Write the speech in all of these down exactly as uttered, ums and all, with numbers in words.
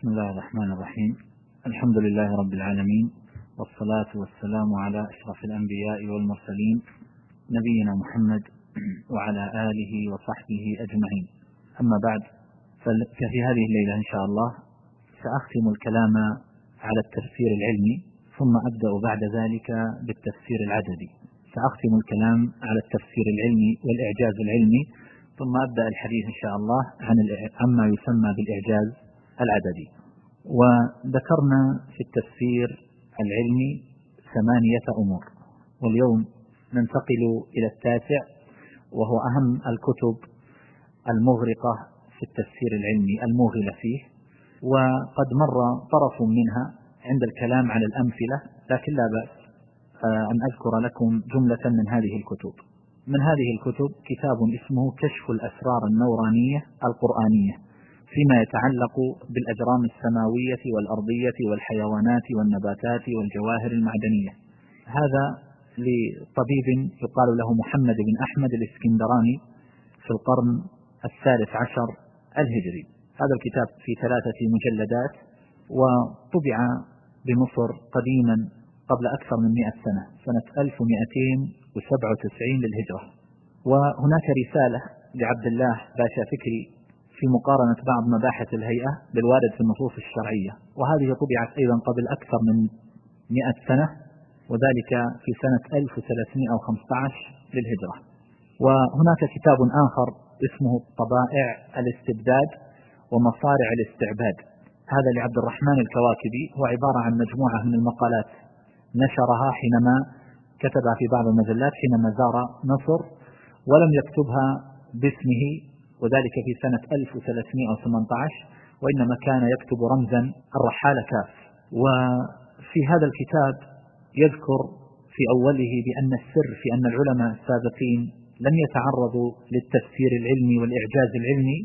بسم الله الرحمن الرحيم. الحمد لله رب العالمين، والصلاة والسلام على أشرف الأنبياء والمرسلين نبينا محمد وعلى آله وصحبه أجمعين. أما بعد، ففي هذه الليلة إن شاء الله سأختم الكلام على التفسير العلمي، ثم أبدأ بعد ذلك بالتفسير العددي. سأختم الكلام على التفسير العلمي والإعجاز العلمي، ثم أبدأ الحديث إن شاء الله عن عما يسمى بالإعجاز العددي. وذكرنا في التفسير العلمي ثمانية أمور، واليوم ننتقل إلى التاسع، وهو أهم الكتب المغرقة في التفسير العلمي الموغلة فيه، وقد مر طرف منها عند الكلام على الأمثلة، لكن لا بأس أن أذكر لكم جملة من هذه الكتب. من هذه الكتب كتاب اسمه كشف الأسرار النورانية القرآنية فيما يتعلق بالأجرام السماوية والأرضية والحيوانات والنباتات والجواهر المعدنية. هذا لطبيب يقال له محمد بن أحمد الإسكندراني في القرن الثالث عشر الهجري. هذا الكتاب في ثلاثة مجلدات، وطبع بمصر قديما قبل أكثر من مئة سنة، سنة ألف ومئتين وسبعة وتسعين للهجرة. وهناك رسالة لعبد الله باشا فكري في مقارنة بعض مباحث الهيئة بالوارد في النصوص الشرعية، وهذه طبعت أيضا قبل أكثر من مئة سنة، وذلك في سنة ألف وثلاثمئة وخمسة عشر للهجرة. وهناك كتاب آخر اسمه طبائع الاستبداد ومصارع الاستعباد، هذا لعبد الرحمن الكواكبي، هو عبارة عن مجموعة من المقالات نشرها حينما كتبها في بعض المجلات حينما زار مصر، ولم يكتبها باسمه، وذلك في سنة ألف وثلاثمئة وثمانية عشر، وإنما كان يكتب رمزا الرحال كاف. وفي هذا الكتاب يذكر في أوله بأن السر في أن العلماء السابقين لم يتعرضوا للتفسير العلمي والإعجاز العلمي،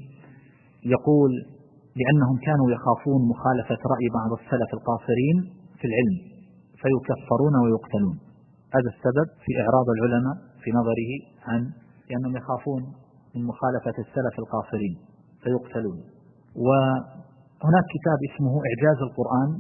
يقول لأنهم كانوا يخافون مخالفة رأي بعض السلف القاصرين في العلم فيكفرون ويقتلون. هذا السبب في إعراض العلماء في نظره عن لأنهم يخافون من مخالفة السلف القاصرين فيقتلون. وهناك كتاب اسمه إعجاز القرآن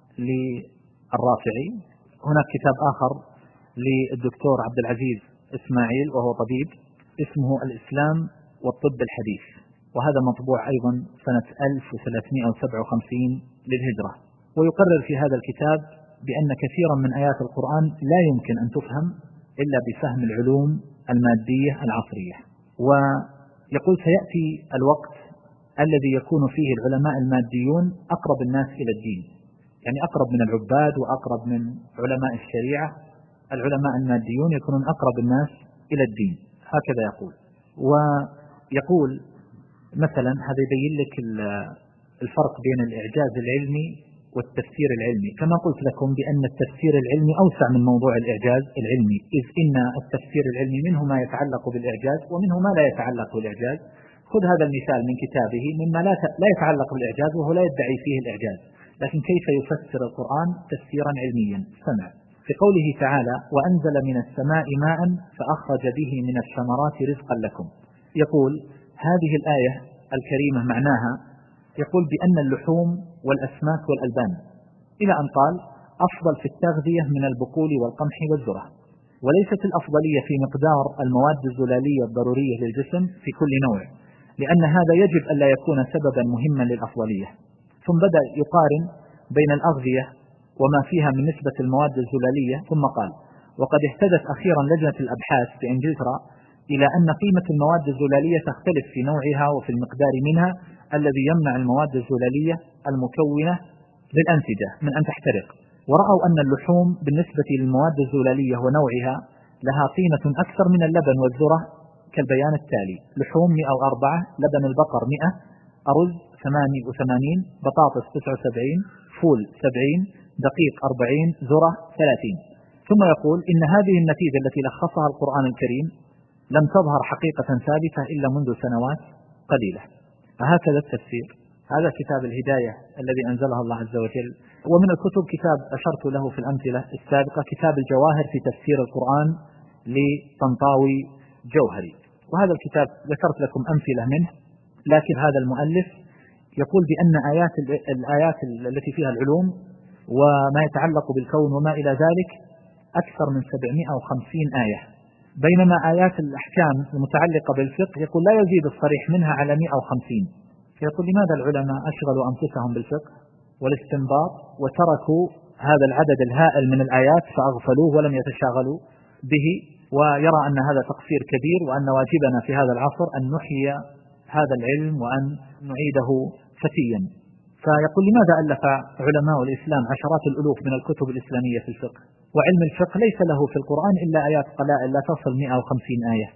للرافعي. هناك كتاب آخر للدكتور عبد العزيز إسماعيل وهو طبيب اسمه الإسلام والطب الحديث، وهذا مطبوع أيضا سنة ألف وثلاثمئة وسبعة وخمسين للهجرة. ويقرر في هذا الكتاب بأن كثيرا من آيات القرآن لا يمكن أن تفهم إلا بفهم العلوم المادية العصرية. ويقول سيأتي الوقت الذي يكون فيه العلماء الماديون أقرب الناس إلى الدين، يعني أقرب من العباد وأقرب من علماء الشريعة. العلماء الماديون يكونون أقرب الناس إلى الدين، هكذا يقول. ويقول مثلا هذا يبين لك الفرق بين الإعجاز العلمي والتفسير العلمي، كما قلت لكم بأن التفسير العلمي أوسع من موضوع الإعجاز العلمي، إذ إن التفسير العلمي منه ما يتعلق بالإعجاز ومنه ما لا يتعلق بالإعجاز. خذ هذا المثال من كتابه مما لا يتعلق بالإعجاز وهو لا يدعي فيه الإعجاز، لكن كيف يفسر القرآن تفسيرا علميا. سمع في قوله تعالى: وأنزل من السماء ماء فأخرج به من الثمرات رزقا لكم. يقول هذه الآية الكريمة معناها يقول بأن اللحوم والأسماك والألبان إلى أن قال أفضل في التغذية من البقول والقمح والذرة، وليست الأفضلية في مقدار المواد الزلالية الضرورية للجسم في كل نوع، لأن هذا يجب أن لا يكون سببا مهما للأفضلية. ثم بدأ يقارن بين الأغذية وما فيها من نسبة المواد الزلالية، ثم قال: وقد اهتدت أخيرا لجنة الأبحاث في إنجلترا إلى أن قيمة المواد الزلالية تختلف في نوعها وفي المقدار منها الذي يمنع المواد الزلالية المكونة للأنسجة من أن تحترق، ورأوا أن اللحوم بالنسبة للمواد الزلالية ونوعها لها قيمة أكثر من اللبن والذرة كالبيان التالي: لحوم مئة وأربعة، لبن البقر مئة، أرز ثمانية وثمانين، بطاطس تسعة وسبعين، فول سبعين، دقيق أربعين، ذرة ثلاثين. ثم يقول إن هذه النتيجة التي لخصها القرآن الكريم لم تظهر حقيقة ثابتة إلا منذ سنوات قليلة. هكذا التفسير. هذا كتاب الهداية الذي أنزله الله عز وجل. ومن الكتب كتاب أشرت له في الأمثلة السابقة، كتاب الجواهر في تفسير القرآن لطنطاوي جوهري، وهذا الكتاب ذكرت لكم أمثلة منه، لكن هذا المؤلف يقول بأن آيات الآيات التي فيها العلوم وما يتعلق بالكون وما إلى ذلك أكثر من سبعمائة وخمسين آية، بينما آيات الأحكام المتعلقة بالفقه يقول لا يزيد الصريح منها على مائة وخمسين. فيقول لماذا العلماء أشغلوا أنفسهم بالفقه والاستنباط وتركوا هذا العدد الهائل من الآيات فأغفلوه ولم يتشاغلوا به، ويرى أن هذا تقصير كبير وأن واجبنا في هذا العصر أن نحيي هذا العلم وأن نعيده فتيا. فيقول لماذا ألف علماء الإسلام عشرات الألوف من الكتب الإسلامية في الفقه، وعلم الفقه ليس له في القرآن إلا آيات قلائل لا تصل مائة وخمسين آية.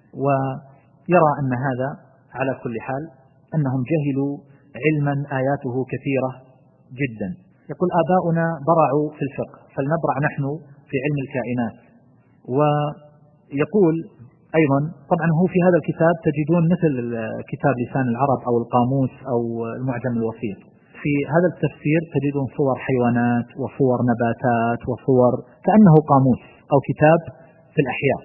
ويرى أن هذا على كل حال أنهم جهلوا علما آياته كثيرة جدا. يقول آباؤنا برعوا في الفقه فلنبرع نحن في علم الكائنات. ويقول أيضا طبعا هو في هذا الكتاب تجدون مثل كتاب لسان العرب أو القاموس أو المعجم الوسيط، في هذا التفسير تجدون صور حيوانات وصور نباتات وصور كأنه قاموس أو كتاب في الأحياء،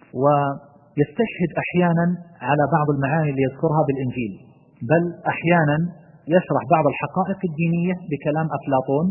ويستشهد أحيانا على بعض المعاني اللي يذكرها بالإنجيل، بل أحيانا يشرح بعض الحقائق الدينية بكلام أفلاطون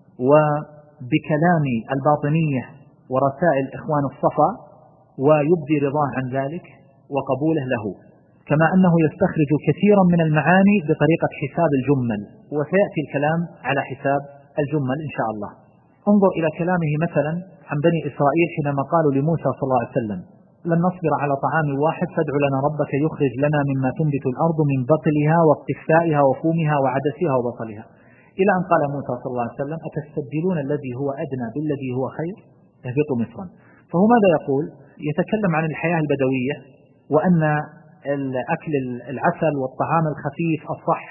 وبكلام الباطنية ورسائل إخوان الصفا، ويبدي رضاه عن ذلك وقبوله له، كما أنه يستخرج كثيرا من المعاني بطريقة حساب الجمل، وسيأتي الكلام على حساب الجمل إن شاء الله. انظر إلى كلامه مثلا عن بني إسرائيل حينما قالوا لموسى صلى الله عليه وسلم لن نصبر على طعام واحد فادع لنا ربك يخرج لنا مما تنبت الأرض من بقلها وقثائها وفومها وعدسها وبصلها، إلى أن قال موسى صلى الله عليه وسلم أتستبدلون الذي هو أدنى بالذي هو خير اهبطوا مصرا. فهو ماذا يقول؟ يتكلم عن الحياة البدوية وأن الأكل العسل والطعام الخفيف الصح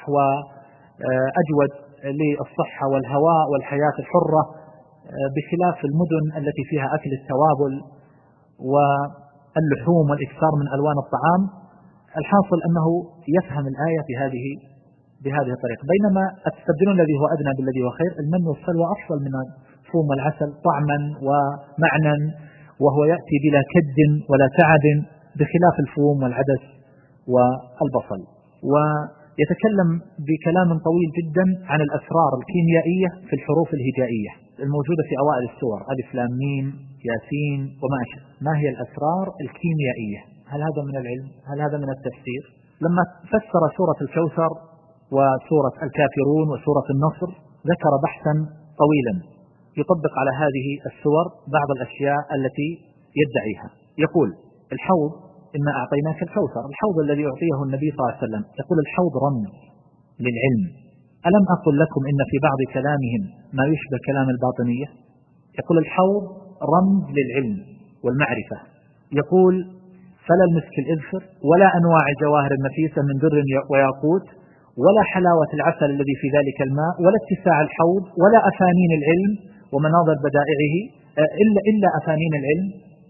وأجود للصحة والهواء والحياة الحرة بخلاف المدن التي فيها أكل التوابل واللحوم والإكثار من ألوان الطعام. الحاصل أنه يفهم الآية بهذه بهذه الطريقة، بينما أتستبدلون الذي هو أدنى بالذي هو خير، المن والسلوى أفضل من الفوم والعسل طعما ومعنى، وهو يأتي بلا كد ولا تعب بخلاف الفوم والعدس والبصل. ويتكلم بكلام طويل جدا عن الأسرار الكيميائية في الحروف الهجائية الموجودة في أوائل السور ألف لام ميم ياسين وما أشبه. ما هي الأسرار الكيميائية؟ هل هذا من العلم؟ هل هذا من التفسير؟ لما فسر سورة الكوثر وسورة الكافرون وسورة النصر ذكر بحثا طويلا يطبق على هذه السور بعض الأشياء التي يدعيها. يقول الحوض إنا أعطيناك الكوثر، الحوض الذي أعطيه النبي صلى الله عليه وسلم، يقول الحوض رمز للعلم. ألم أقل لكم إن في بعض كلامهم ما يشبه كلام الباطنية؟ يقول الحوض رمز للعلم والمعرفة. يقول فلا المسك الإذخر ولا أنواع الجواهر النفيسة من در وياقوت ولا حلاوة العسل الذي في ذلك الماء ولا اتساع الحوض ولا أفانين العلم ومناظر بدائعه إلا, إلا أفانين العلم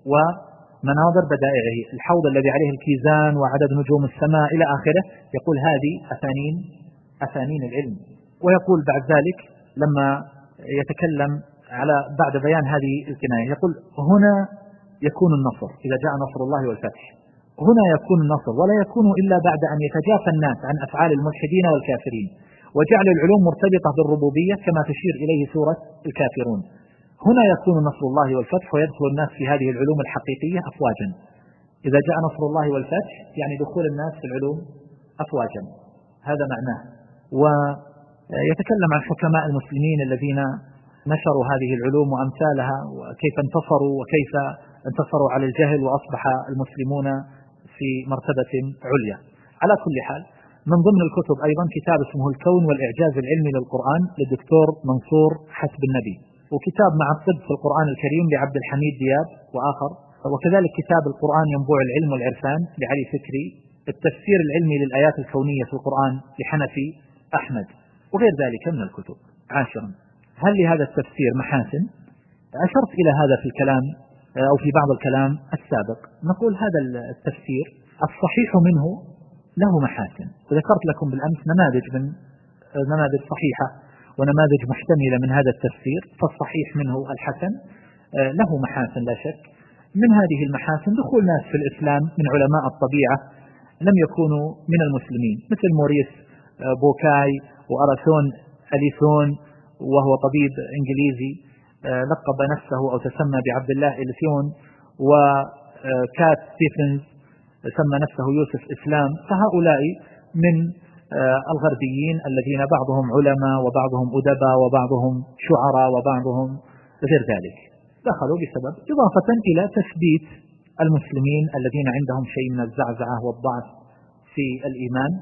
ومناظر بدائعه. الحوض الذي عليه الكيزان وعدد نجوم السماء إلى آخره، يقول هذه أفانين أفانين العلم. ويقول بعد ذلك لما يتكلم على بعد بيان هذه الكناية يقول هنا يكون النصر إذا جاء نصر الله والفتح، هنا يكون النصر ولا يكون إلا بعد أن يتجافى الناس عن أفعال الملحدين والكافرين وجعل العلوم مرتبطة بالربوبية كما تشير إليه سورة الكافرون. هنا يكون نصر الله والفتح ويدخل الناس في هذه العلوم الحقيقية أفواجا. إذا جاء نصر الله والفتح يعني دخول الناس في العلوم أفواجا، هذا معناه. ويتكلم عن حكماء المسلمين الذين نشروا هذه العلوم وأمثالها وكيف انتصروا وكيف انتصروا على الجهل وأصبح المسلمون في مرتبة عليا. على كل حال من ضمن الكتب أيضا كتاب اسمه الكون والإعجاز العلمي للقرآن للدكتور منصور حسب النبي، وكتاب مع الطب في القرآن الكريم لعبد الحميد دياب وآخر، وكذلك كتاب القرآن ينبوع العلم والعرفان لعلي فكري، التفسير العلمي للآيات الكونية في القرآن لحنفي أحمد، وغير ذلك من الكتب. عاشرا، هل لهذا التفسير محاسن؟ أشرت إلى هذا في الكلام أو في بعض الكلام السابق. نقول هذا التفسير الصحيح منه له محاسن، وذكرت لكم بالأمس نماذج من نماذج صحيحة ونماذج محتملة من هذا التفسير، فالصحيح منه الحسن له محاسن لا شك. من هذه المحاسن دخول ناس في الإسلام من علماء الطبيعة لم يكونوا من المسلمين مثل موريس بوكاي وأراثون أليسون وهو طبيب إنجليزي لقب نفسه أو تسمى بعبد الله إليسون، وكات ستيفنز سمى نفسه يوسف إسلام. فهؤلاء من الغربيين الذين بعضهم علماء وبعضهم أدباء وبعضهم شعراء وبعضهم غير ذلك، دخلوا بسبب إضافة إلى تثبيت المسلمين الذين عندهم شيء من الزعزعة والضعف في الإيمان،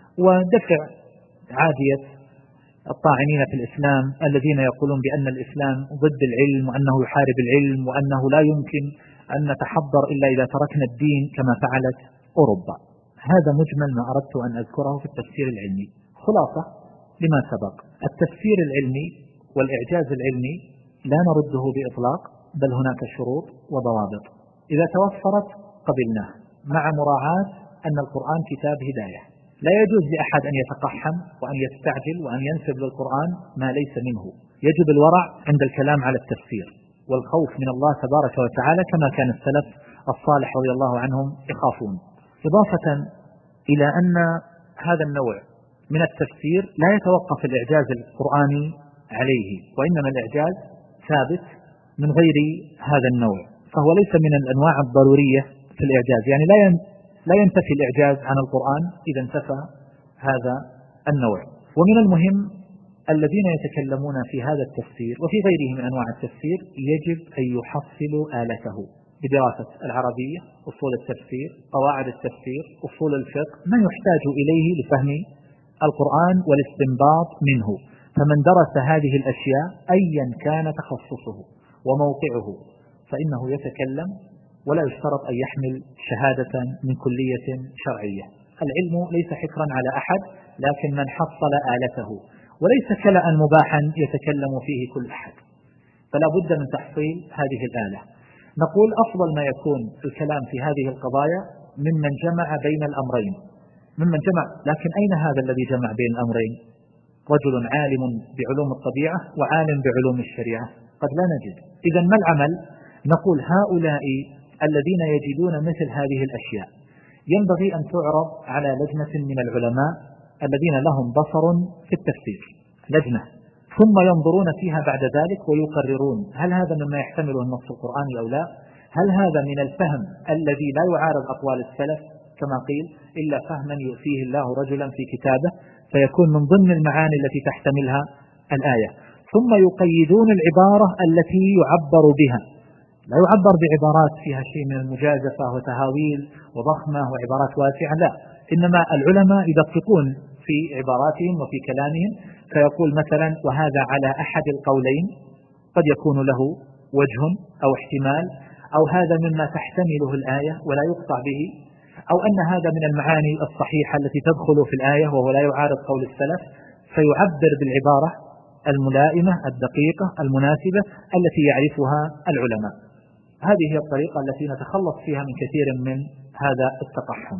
ودفع عادية الطاعنين في الإسلام الذين يقولون بأن الإسلام ضد العلم وأنه يحارب العلم وأنه لا يمكن أن نتحضر إلا إذا تركنا الدين كما فعلت أوروبا. هذا مجمل ما أردت أن أذكره في التفسير العلمي. خلاصة لما سبق: التفسير العلمي والإعجاز العلمي لا نرده بإطلاق، بل هناك شروط وضوابط، إذا توفرت قبلناه، مع مراعاة أن القرآن كتاب هداية. لا يجوز لأحد أن يتقحم وأن يستعجل وأن ينسب للقرآن ما ليس منه. يجب الورع عند الكلام على التفسير والخوف من الله تبارك وتعالى كما كان السلف الصالح رضي الله عنهم يخافون. إضافة إلى أن هذا النوع من التفسير لا يتوقف الإعجاز القرآني عليه، وإنما الإعجاز ثابت من غير هذا النوع، فهو ليس من الأنواع الضرورية في الإعجاز، يعني لا لا ينتفي الإعجاز عن القرآن إذا انتفى هذا النوع. ومن المهم الذين يتكلمون في هذا التفسير وفي غيره من أنواع التفسير يجب أن يحصلوا آلته بدراسة العربية، أصول التفسير، قواعد التفسير، أصول الفقه، ما يحتاج إليه لفهم القرآن والاستنباط منه. فمن درس هذه الأشياء أيا كان تخصصه وموقعه فإنه يتكلم ولا يشترط أن يحمل شهادة من كلية شرعية. العلم ليس حكرا على أحد، لكن من حصل آلته، وليس كلأ مباحا يتكلم فيه كل أحد، فلا بد من تحصيل هذه الآلة. نقول أفضل ما يكون الكلام في هذه القضايا ممن جمع بين الأمرين، ممن جمع. لكن أين هذا الذي جمع بين الأمرين؟ رجل عالم بعلوم الطبيعة وعالم بعلوم الشريعة، قد لا نجد. إذن ما العمل؟ نقول هؤلاء الذين يجدون مثل هذه الأشياء ينبغي أن تعرض على لجنة من العلماء الذين لهم بصر في التفسير، لجنة، ثم ينظرون فيها بعد ذلك ويقررون هل هذا مما يحتمله النص القرآني أو لا، هل هذا من الفهم الذي لا يعارض أقوال السلف كما قيل إلا فهما يؤتيه الله رجلا في كتابه، فيكون من ضمن المعاني التي تحتملها الآية. ثم يقيدون العبارة التي يعبر بها، لا يعبر بعبارات فيها شيء من المجازفة وتهاويل وضخمة وعبارات واسعة، لا، إنما العلماء يدققون في عباراتهم وفي كلامهم، فيقول مثلا وهذا على أحد القولين، قد يكون له وجه أو احتمال، أو هذا مما تحتمله الآية ولا يقطع به، أو أن هذا من المعاني الصحيحة التي تدخل في الآية وهو لا يعارض قول السلف، فيعبر بالعبارة الملائمة الدقيقة المناسبة التي يعرفها العلماء. هذه هي الطريقة التي نتخلص فيها من كثير من هذا التقحم،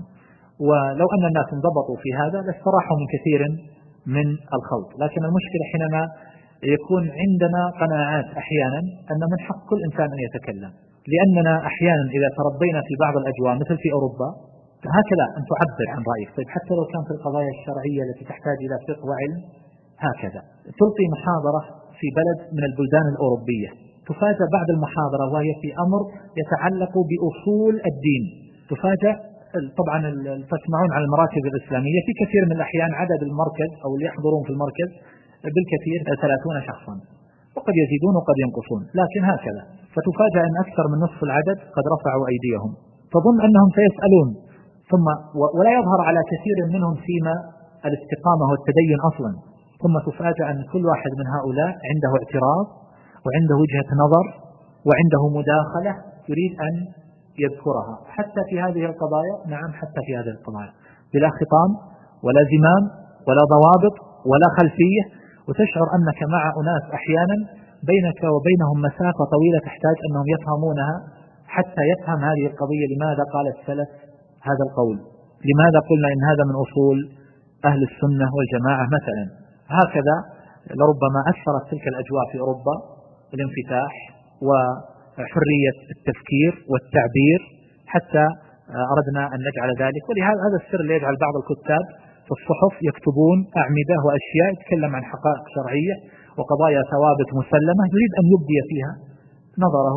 ولو أن الناس انضبطوا في هذا لاستراحوا من كثير من الخوض. لكن المشكلة حينما يكون عندنا قناعات أحيانا أن من حق كل إنسان أن يتكلم، لأننا أحيانا إذا تربينا في بعض الأجواء مثل في أوروبا هكذا أن تعبر عن رأيك، طيب حتى لو كان في القضايا الشرعية التي تحتاج إلى فقه وعلم هكذا. تلقي محاضرة في بلد من البلدان الأوروبية، تفاجأ بعد المحاضرة وهي في أمر يتعلق بأصول الدين، تفاجأ طبعا تسمعون عن المراكز الإسلامية في كثير من الأحيان عدد المركز أو اللي يحضرون في المركز بالكثير ثلاثون شخصا، وقد يزيدون وقد ينقصون، لكن هكذا. فتفاجأ أن أكثر من نصف العدد قد رفعوا أيديهم، تظن أنهم سيسألون، ثم ولا يظهر على كثير منهم فيما الاستقامة والتدين أصلا، ثم تفاجأ أن كل واحد من هؤلاء عنده اعتراض وعنده وجهة نظر وعنده مداخلة يريد أن يذكرها، حتى في هذه القضايا. نعم، حتى في هذه القضايا بلا خطام ولا زمام ولا ضوابط ولا خلفية، وتشعر أنك مع أناس أحيانا بينك وبينهم مسافة طويلة تحتاج أنهم يفهمونها حتى يفهم هذه القضية. لماذا قال السلف هذا القول؟ لماذا قلنا إن هذا من أصول أهل السنة والجماعة مثلا؟ هكذا لربما أثرت تلك الأجواء في أوروبا، الانفتاح وحرية التفكير والتعبير، حتى أردنا أن نجعل ذلك. ولهذا هذا السر اللي يجعل بعض الكتاب في الصحف يكتبون أعمدة وأشياء يتكلم عن حقائق شرعية وقضايا ثوابت مسلمة، يريد أن يبدي فيها نظره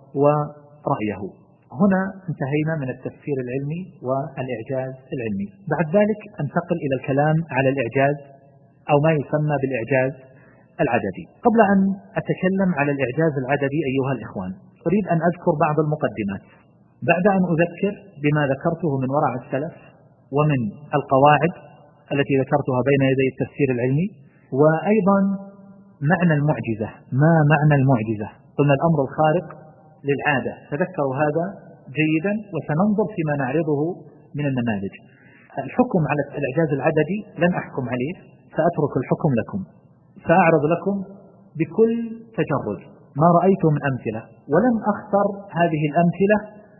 ورأيه. هنا انتهينا من التفسير العلمي والإعجاز العلمي. بعد ذلك انتقل إلى الكلام على الإعجاز أو ما يسمى بالإعجاز العددي. قبل أن أتكلم على الإعجاز العددي أيها الإخوان، أريد أن أذكر بعض المقدمات بعد أن أذكر بما ذكرته من وراء السلف ومن القواعد التي ذكرتها بين يدي التفسير العلمي، وأيضا معنى المعجزة. ما معنى المعجزة؟ قلنا الأمر الخارق للعادة، تذكروا هذا جيدا وسننظر فيما نعرضه من النماذج. الحكم على الإعجاز العددي لن أحكم عليه، سأترك الحكم لكم، سأعرض لكم بكل تجرد ما رأيته من أمثلة، ولم أختر هذه الأمثلة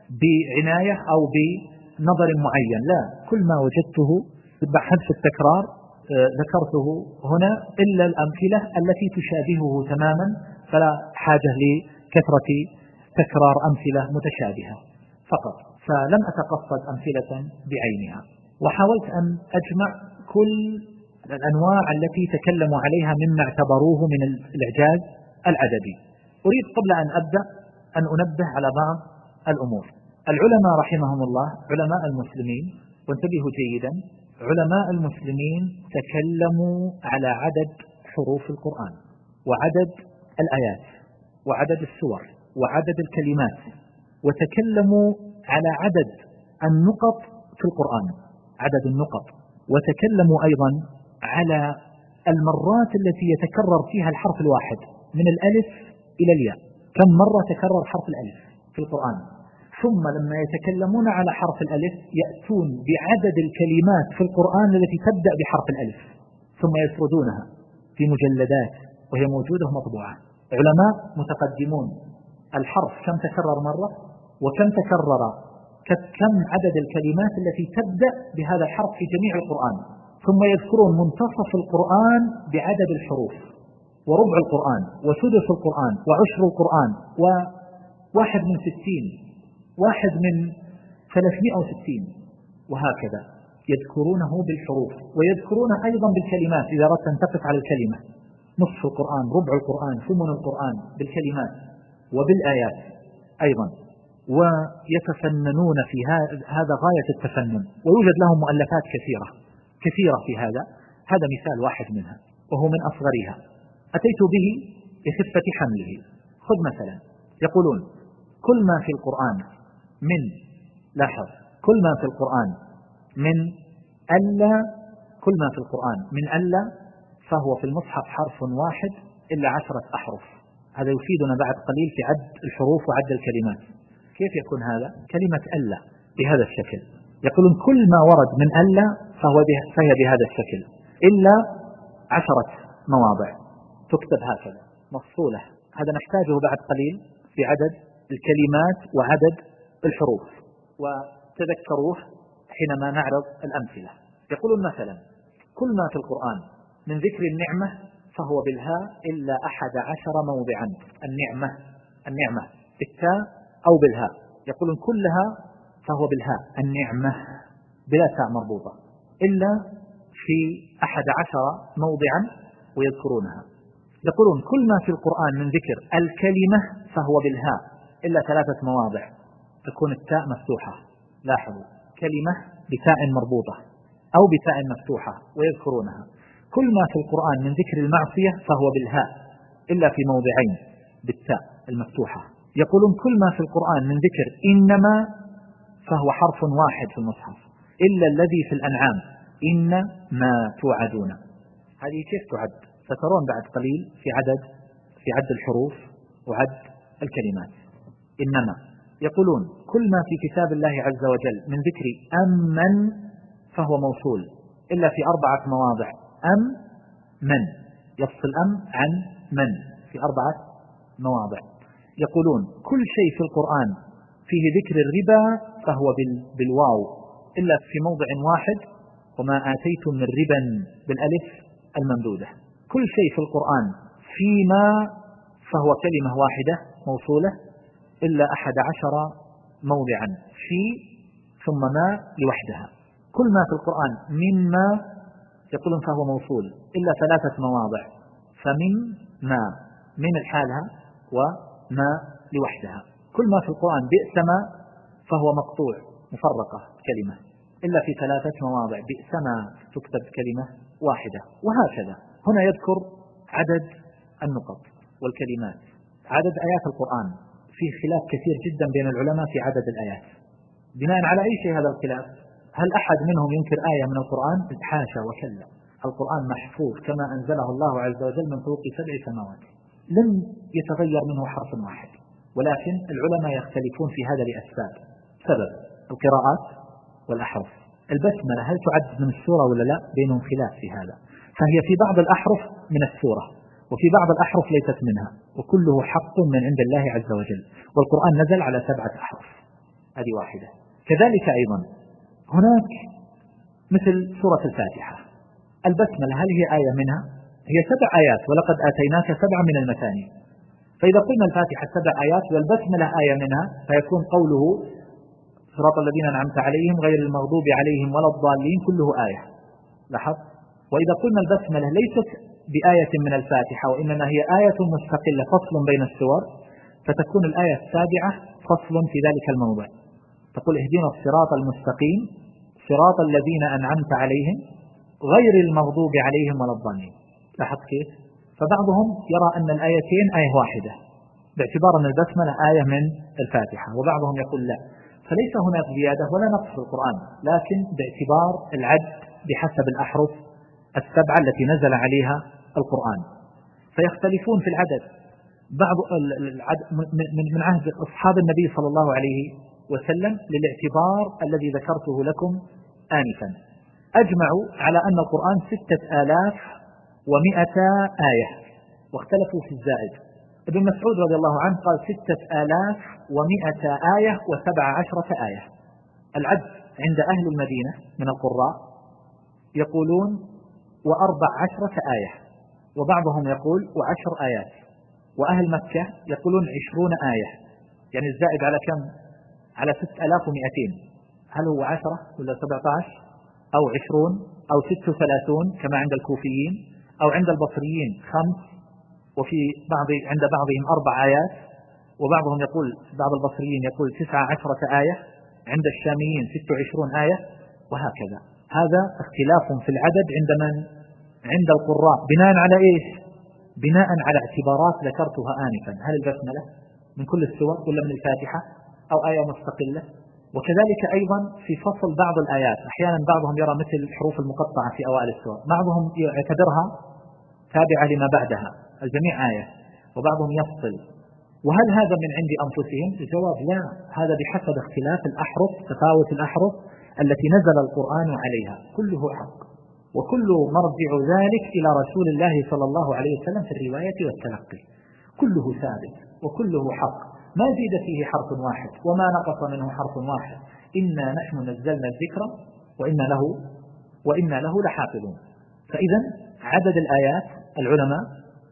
بعناية أو بنظر معين، لا، كل ما وجدته بحث التكرار ذكرته هنا، إلا الأمثلة التي تشابهه تماما، فلا حاجة لكثرة تكرار أمثلة متشابهة فقط. فلم أتقصد أمثلة بعينها، وحاولت أن أجمع كل الأنواع التي تكلموا عليها مما اعتبروه من الإعجاز العددي. أريد قبل أن أبدأ أن أنبه على بعض الأمور. العلماء رحمهم الله، علماء المسلمين، وانتبهوا جيدا، علماء المسلمين تكلموا على عدد حروف القرآن وعدد الآيات وعدد السور وعدد الكلمات، وتكلموا على عدد النقط في القرآن، عدد النقط، وتكلموا أيضا على المرات التي يتكرر فيها الحرف الواحد من الألف إلى الياء، كم مرة تكرر حرف الألف في القرآن. ثم لما يتكلمون على حرف الألف يأتون بعدد الكلمات في القرآن التي تبدأ بحرف الألف، ثم يسردونها في مجلدات وهي موجودة مطبوعة. علماء متقدمون الحرف كم تكرر مرة، وكم تكرر، كم عدد الكلمات التي تبدأ بهذا الحرف في جميع القرآن، ثم يذكرون منتصف القرآن بعدد الحروف، وربع القرآن، وسدس القرآن، وعشر القرآن، وواحد من ستين، واحد من ثلاثمائة وستين، وهكذا يذكرونه بالحروف، ويذكرون أيضا بالكلمات إذا أردت أن تقف على الكلمة، نصف القرآن، ربع القرآن، ثمن القرآن، بالكلمات وبالآيات أيضا. ويتفننون في هذا غاية التفنن، ويوجد لهم مؤلفات كثيرة كثيرة في هذا. هذا مثال واحد منها وهو من أصغرها، أتيت به لخفة حمله. خذ مثلا، يقولون كل ما في القرآن من، لاحظ، كل ما في القرآن من ألا، كل ما في القرآن من ألا فهو في المصحف حرف واحد إلا عشرة أحرف. هذا يفيدنا بعد قليل في عد الحروف وعد الكلمات. كيف يكون هذا؟ كلمة ألا بهذا الشكل، يقولون كل ما ورد من ألا فهو فهي بهذا الشكل إلا عشرة مواضع تكتب هكذا مفصولة. هذا نحتاجه بعد قليل في عدد الكلمات وعدد الحروف، وتذكروه حينما نعرض الأمثلة. يقولون مثلا كل ما في القرآن من ذكر النعمة فهو بالهاء إلا أحد عشر موضعا. النعمة، النعمة بالتاء أو بالهاء، يقولون كلها فهو بالهاء، النعمة بلا تاء مربوطة، إلا في أحد عشر موضعا ويذكرونها. يقولون كل ما في القرآن من ذكر الكلمة فهو بالهاء إلا ثلاثة مواضع تكون التاء مفتوحة. لاحظوا، كلمة بتاء مربوطة أو بتاء مفتوحة ويذكرونها. كل ما في القرآن من ذكر المعصية فهو بالهاء إلا في موضعين بالتاء المفتوحة. يقولون كل ما في القرآن من ذكر إنما فهو حرف واحد في المصحف إلا الذي في الأنعام، إن ما توعدون. هذه كيف تعد؟ سترون بعد قليل في عدد في عد الحروف وعد الكلمات. إنما يقولون كل ما في كتاب الله عز وجل من ذكر أمن فهو موصول إلا في أربعة مواضع، أم من، يفصل أم عن من في أربعة مواضع. يقولون كل شيء في القرآن فيه ذكر الربا فهو بالواو إلا في موضع واحد، وما آتيتم من ربا بالألف الممدودة. كل شيء في القرآن فيما فهو كلمة واحدة موصولة إلا أحد عشر موضعا في ثم ما لوحدها. كل ما في القرآن مما يقولون فهو موصول إلا ثلاثة مواضع: فمن ما، من الحالها، وما لوحدها. كل ما في القرآن بئس ما فهو مقطوع مفرقة كلمة، إلا في ثلاثة مواضع بئس ما تكتب كلمة واحدة. وهكذا هنا يذكر عدد النقط والكلمات، عدد آيات القرآن. فيه خلاف كثير جدا بين العلماء في عدد الآيات. بناء على أي شيء هذا الخلاف؟ هل أحد منهم ينكر آية من القرآن؟ حاشا وكلا، القرآن محفوظ كما أنزله الله عز وجل من فوق سبع سماوات، لم يتغير منه حرف واحد. ولكن العلماء يختلفون في هذا لأسباب: سبب القراءات والأحرف. البسملة هل تعد من السورة ولا لا؟ بينهم خلاف في هذا، فهي في بعض الأحرف من السورة وفي بعض الأحرف ليست منها، وكله حق من عند الله عز وجل، والقرآن نزل على سبعة أحرف. هذه واحدة. كذلك أيضا هناك مثل سورة الفاتحة، البسملة هل هي آية منها؟ هي سبع آيات: ولقد آتيناك سبعا من المثاني. فإذا قلنا الفاتحة سبع آيات والبسملة آية منها، فيكون قوله صراط الذين أنعمت عليهم غير المغضوب عليهم ولا الضالين كله آية. لاحظ. وإذا قلنا البسملة ليست بآية من الفاتحة وإنما هي آية مستقلة فصل بين السور، فتكون الآية السابعة فصل في ذلك الموضع. تقول اهدنا الصراط المستقيم صراط الذين أنعمت عليهم غير المغضوب عليهم ولا الضالين. لاحظ كيف؟ فبعضهم يرى أن الآيتين آية واحدة باعتبار أن البسملة آية من الفاتحة، وبعضهم يقول لا، فليس هناك زيادة ولا نقص في القرآن، لكن باعتبار العد بحسب الأحرف السبعة التي نزل عليها القرآن. فيختلفون في العدد. بعض من عهد أصحاب النبي صلى الله عليه وسلم للاعتبار الذي ذكرته لكم آنفا أجمعوا على أن القرآن ستة آلاف ومئة آية، واختلفوا في الزائد. ابن مسعود رضي الله عنه قال ستة آلاف ومئة آية وسبع عشرة آية. العد عند أهل المدينة من القراء يقولون وأربع عشرة آية، وبعضهم يقول وعشر آيات، وأهل مكة يقولون عشرون آية. يعني الزائد على كم؟ على ست آلاف ومئتين. هل هو عشرة ولا سبعة عشر أو عشرون أو ست وثلاثون كما عند الكوفيين، أو عند البصريين خمس، وفي بعض عند بعضهم أربع آيات، وبعضهم يقول بعض البصريين يقول تسعة عشرة آية، عند الشاميين ست وعشرون آية، وهكذا. هذا اختلاف في العدد عند من؟ عند القراء. بناء على إيش؟ بناء على اعتبارات ذكرتها آنفا: هل البسملة من كل السور ولا من الفاتحة أو آية مستقلة؟ وكذلك أيضا في فصل بعض الآيات، أحيانا بعضهم يرى مثل الحروف المقطعة في أوائل السور، بعضهم يعتبرها تابعة لما بعدها الجميع آية، وبعضهم يفصل. وهل هذا من عند أنفسهم؟ الجواب لا، هذا بحسب اختلاف الأحرف، تفاوت الأحرف التي نزل القرآن عليها. كله حق، وكل مرجع ذلك إلى رسول الله صلى الله عليه وسلم في الرواية والتلقي. كله ثابت وكله حق، ما زيد فيه حرف واحد وما نقص منه حرف واحد. إنا نحن نزلنا الذكر وإنا له وإنا له لحافظون. فإذا عدد الآيات العلماء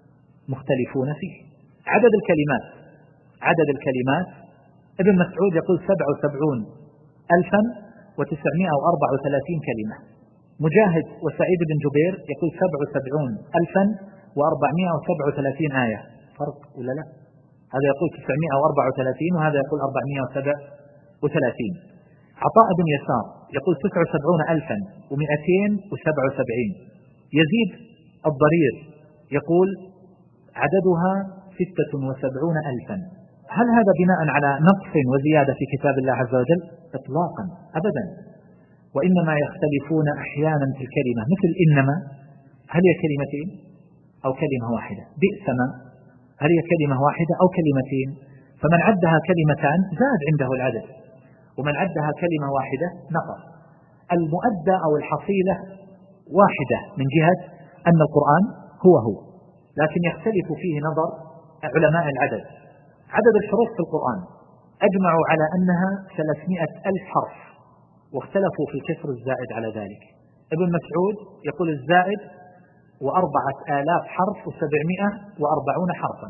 مختلفون فيه. عدد الكلمات عدد الكلمات ابن مسعود يقول سبع وسبعون ألفا وتسعمائة وأربع وثلاثين كلمة. مجاهد وسعيد بن جبير يقول سبع وسبعون ألفا وأربعمائة وسبع وثلاثين آية. فرق ولا لا؟ هذا يقول تسعمائة وأربع وثلاثين وهذا يقول أربعمائة وسبع وثلاثين. عطاء بن يسار يقول تسع وسبعون ألفا ومئتين وسبع وسبعين. يزيد الضرير يقول عددها ستة وسبعون ألفا. هل هذا بناء على نقص وزيادة في كتاب الله عز وجل؟ إطلاقا أبدا، وإنما يختلفون أحيانا في الكلمة، مثل إنما هل هي كلمتين أو كلمة واحدة؟ بئس ما هل هي كلمة واحدة أو كلمتين؟ فمن عدها كلمتان زاد عنده العدد، ومن عدها كلمة واحدة نقص. المؤدى أو الحصيلة واحدة من جهة أن القرآن هو هو، لكن يختلف فيه نظر علماء العدد. عدد الحروف في القرآن أجمعوا على أنها ثلاثمائة ألف حرف، واختلفوا في الكسر الزائد على ذلك. ابن مسعود يقول الزائد وأربعة آلاف حرف وسبعمائة وأربعون حرفا.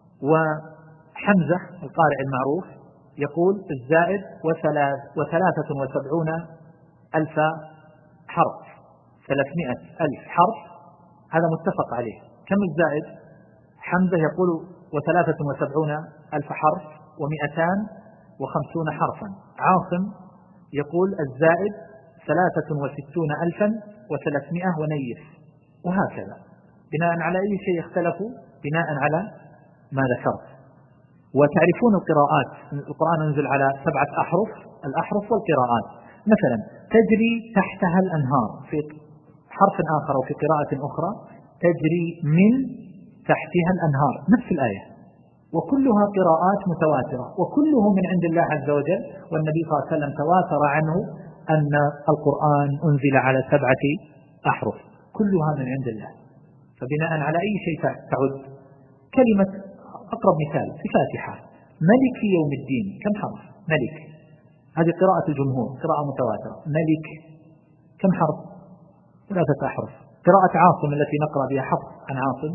وحمزة القارئ المعروف يقول الزائد وثلاثة وسبعون ألف حرف. ثلاثمائة ألف حرف، هذا متفق عليه. كم الزائد؟ حمزة يقول وثلاثة وسبعون ألف حرف ومئتان وخمسون حرفا. عاصم يقول الزائد ثلاثة وستون ألفا وثلاثمائة ونيف، وهكذا. بناء على أي شيء اختلفوا؟ بناء على ما ذكرت. وتعرفون القراءات، القرآن ينزل على سبعة أحرف، الأحرف والقراءات. مثلا تجري تحتها الأنهار في حرف آخر، وفي قراءة أخرى تجري من تحتها الأنهار، نفس الآية، وكلها قراءات متواترة، وكله من عند الله عز وجل. والنبي صلى الله عليه وسلم تواتر عنه أن القرآن أنزل على سبعة أحرف، كلها من عند الله. فبناء على أي شيء تعد؟ كلمة أقرب مثال في الفاتحة، ملك يوم الدين، كم حرف؟ ملك، هذه قراءة الجمهور، قراءة متواترة. ملك كم حرف؟ ثلاثة أحرف. قراءة عاصم التي نقرأ بها حفص عن عاصم،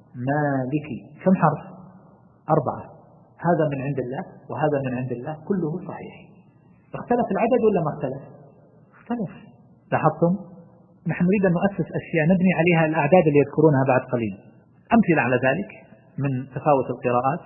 مالكي، كم حرف؟ أربعة. هذا من عند الله وهذا من عند الله، كله صحيح. اختلف العدد ولا ما اختلف؟ اختلف. لاحظتم؟ نحن نريد أن نؤسس أشياء نبني عليها الأعداد اللي يذكرونها بعد قليل. أمثلة على ذلك من تفاوت القراءات: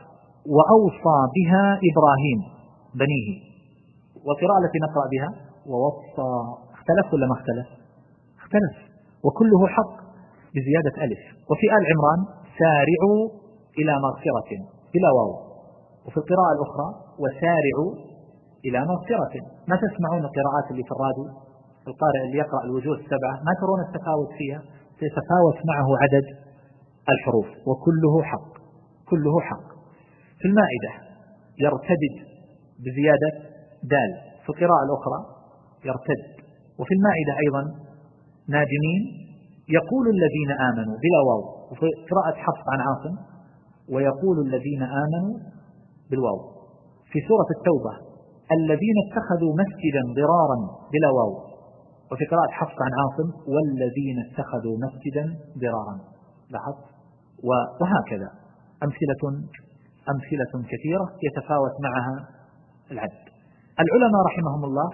وأوصى بها إبراهيم بنيه، والقراءة التي نقرأ بها ووصى. اختلف ولا ما اختلف؟ اختلف، وكله حق بزيادة ألف. وفي آل عمران سارعوا إلى مغفرة بلا واو، وفي القراءة الأخرى وسارعوا إلى مغفرة. ما تسمعون القراءات اللي في الراديو، القارئ اللي يقرأ الوجوه السبعة ما ترون التفاوت فيها؟ سيتفاوت معه عدد الحروف، وكله حق، كله حق. في المائدة يرتدد بزيادة دال، في القراءة الأخرى يرتد. وفي المائدة أيضا ناجمين يقول الذين آمنوا بلا واو، وفي قراءة حفص عن عاصم ويقول الذين آمنوا بالواو. في سورة التوبة الذين اتخذوا مسجدا ضرارا بلا واو، وفي قراءة حفص عن عاصم والذين اتخذوا مسجدا ضرارا. لاحظ؟ وهكذا أمثلة أمثلة كثيرة يتفاوت معها العدد. العلماء رحمهم الله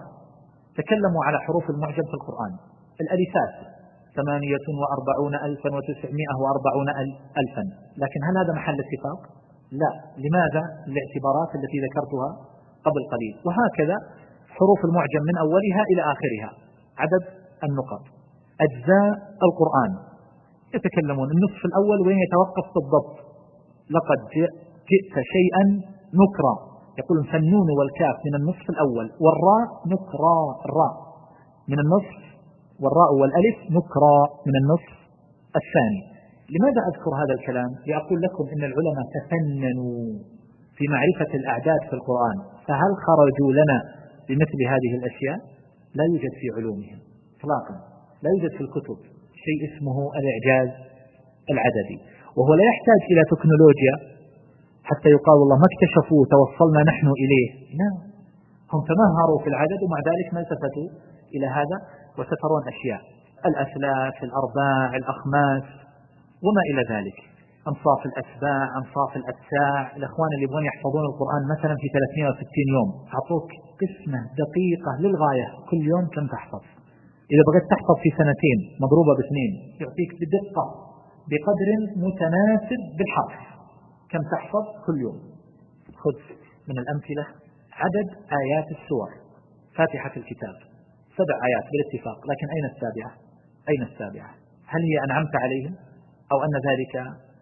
تكلموا على حروف المعجم في القرآن. الألفات ثمانية وأربعون ألفا وتسعمائة وأربعون ألفا، لكن هل هذا محل اتفاق؟ لا. لماذا؟ الاعتبارات التي ذكرتها قبل قليل. وهكذا حروف المعجم من أولها إلى آخرها، عدد النقط. أجزاء القرآن يتكلمون النصف الأول وين يتوقف بالضبط. لقد جئت شيئا نكرا، يقولون فالنون والكاف من النصف الأول، والراء نكرا، الراء من النصف، والراء والألف نكرا من النصف الثاني. لماذا أذكر هذا الكلام؟ لأقول لكم إن العلماء تفننوا في معرفة الأعداد في القرآن، فهل خرجوا لنا بمثل هذه الأشياء؟ لا يوجد في علومهم إطلاقا، لا يوجد في الكتب شيء اسمه الإعجاز العددي، وهو لا يحتاج إلى تكنولوجيا حتى يقال والله ما اكتشفوا توصلنا نحن إليه. لا، هم تمهروا في العدد ومع ذلك ما التفتوا إلى هذا. وسترون أشياء، الأثلاث، الأرباع، الأخماس وما إلى ذلك، أنصاف الأتباع، أنصاف الأتساع. الأخوان اللي يبغون يحفظون القرآن مثلا في ثلاثمائة وستين يوم، أعطوك قسمة دقيقة للغاية كل يوم كم تحفظ. إذا بغيت تحفظ في سنتين مضروبة باثنين، يعطيك بدقة بقدر متناسب بالحرف كم تحفظ كل يوم. خذ من الأمثلة عدد آيات السور. فاتحة الكتاب سبع آيات بالاتفاق، لكن أين السابعة؟ أين السابعة؟ هل هي أنعمت عليهم أو أن ذلك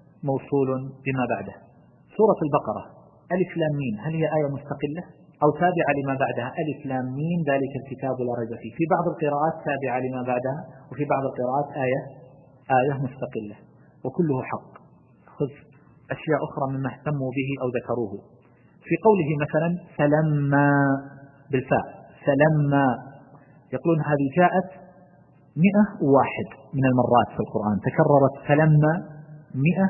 موصول بما بعده؟ سورة البقرة ألف لام ميم، هل هي آية مستقلة أو تابعة لما بعدها؟ ألف لام ميم ذلك الكتاب لا ريب فيه. في بعض القراءات تابعة لما بعدها، وفي بعض القراءات آية آية مستقلة، وكله حق. خذ أشياء أخرى مما اهتموا به أو ذكروه. في قوله مثلا فلما بالفاء، فلما يقولون هذه جاءت مئة واحد من المرات في القرآن، تكررت فلما مئة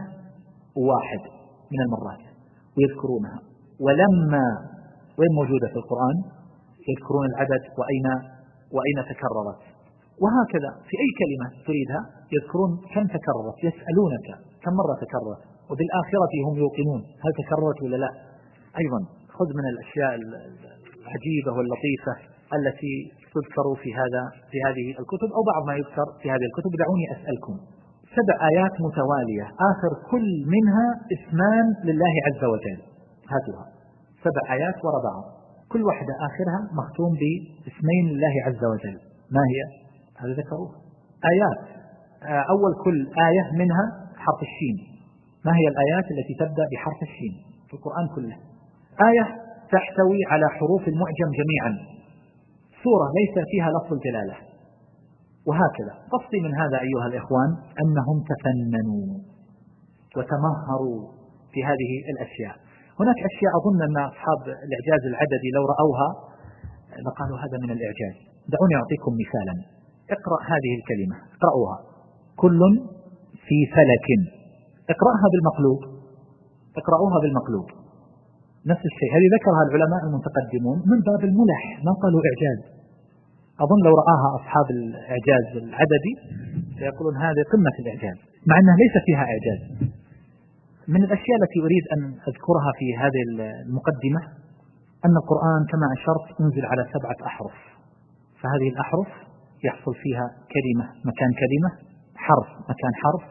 واحد من المرات ويذكرونها. ولما وين موجودة في القرآن؟ يذكرون العدد وأين وأين تكررت. وهكذا في أي كلمة تريدها يذكرون كم تكررت، يسألونك كم مرة تكررت، وبالآخرة هم يوقنون هل تكررت ولا لا. أيضا خذ من الأشياء العجيبة واللطيفة التي تذكر في هذا في هذه الكتب أو بعض ما يذكر في هذه الكتب. دعوني أسألكم، سبع آيات متوالية آخر كل منها اسمان لله عز وجل، هاتوها سبع آيات وراء بعض، كل واحدة آخرها مختوم باسمين لله عز وجل، ما هي؟ هذا ذكروه آيات. أول كل آية منها حرف الشين. ما هي الآيات التي تبدأ بحرف الشين في القرآن كله؟ آية تحتوي على حروف المعجم جميعا، سورة ليس فيها لفظ الجلالة، وهكذا. قصدي من هذا أيها الإخوان أنهم تفننوا وتمهروا في هذه الأشياء. هناك أشياء أظن أن أصحاب الإعجاز العددي لو رأوها لقالوا هذا من الإعجاز. دعوني أعطيكم مثالا. اقرأ هذه الكلمة، اقرأوها: كل في فلك. اقرأها بالمقلوب، اقرأوها بالمقلوب، نفس الشيء. هذه ذكرها العلماء المتقدمون من باب الملح، ما قالوا إعجاز. أظن لو رآها أصحاب الإعجاز العددي سيقولون هذه قمة الإعجاز، مع أنها ليس فيها إعجاز. من الأشياء التي أريد أن أذكرها في هذه المقدمة أن القرآن كما أشرت أنزل على سبعة أحرف، فهذه الأحرف يحصل فيها كلمة مكان كلمة، حرف مكان حرف،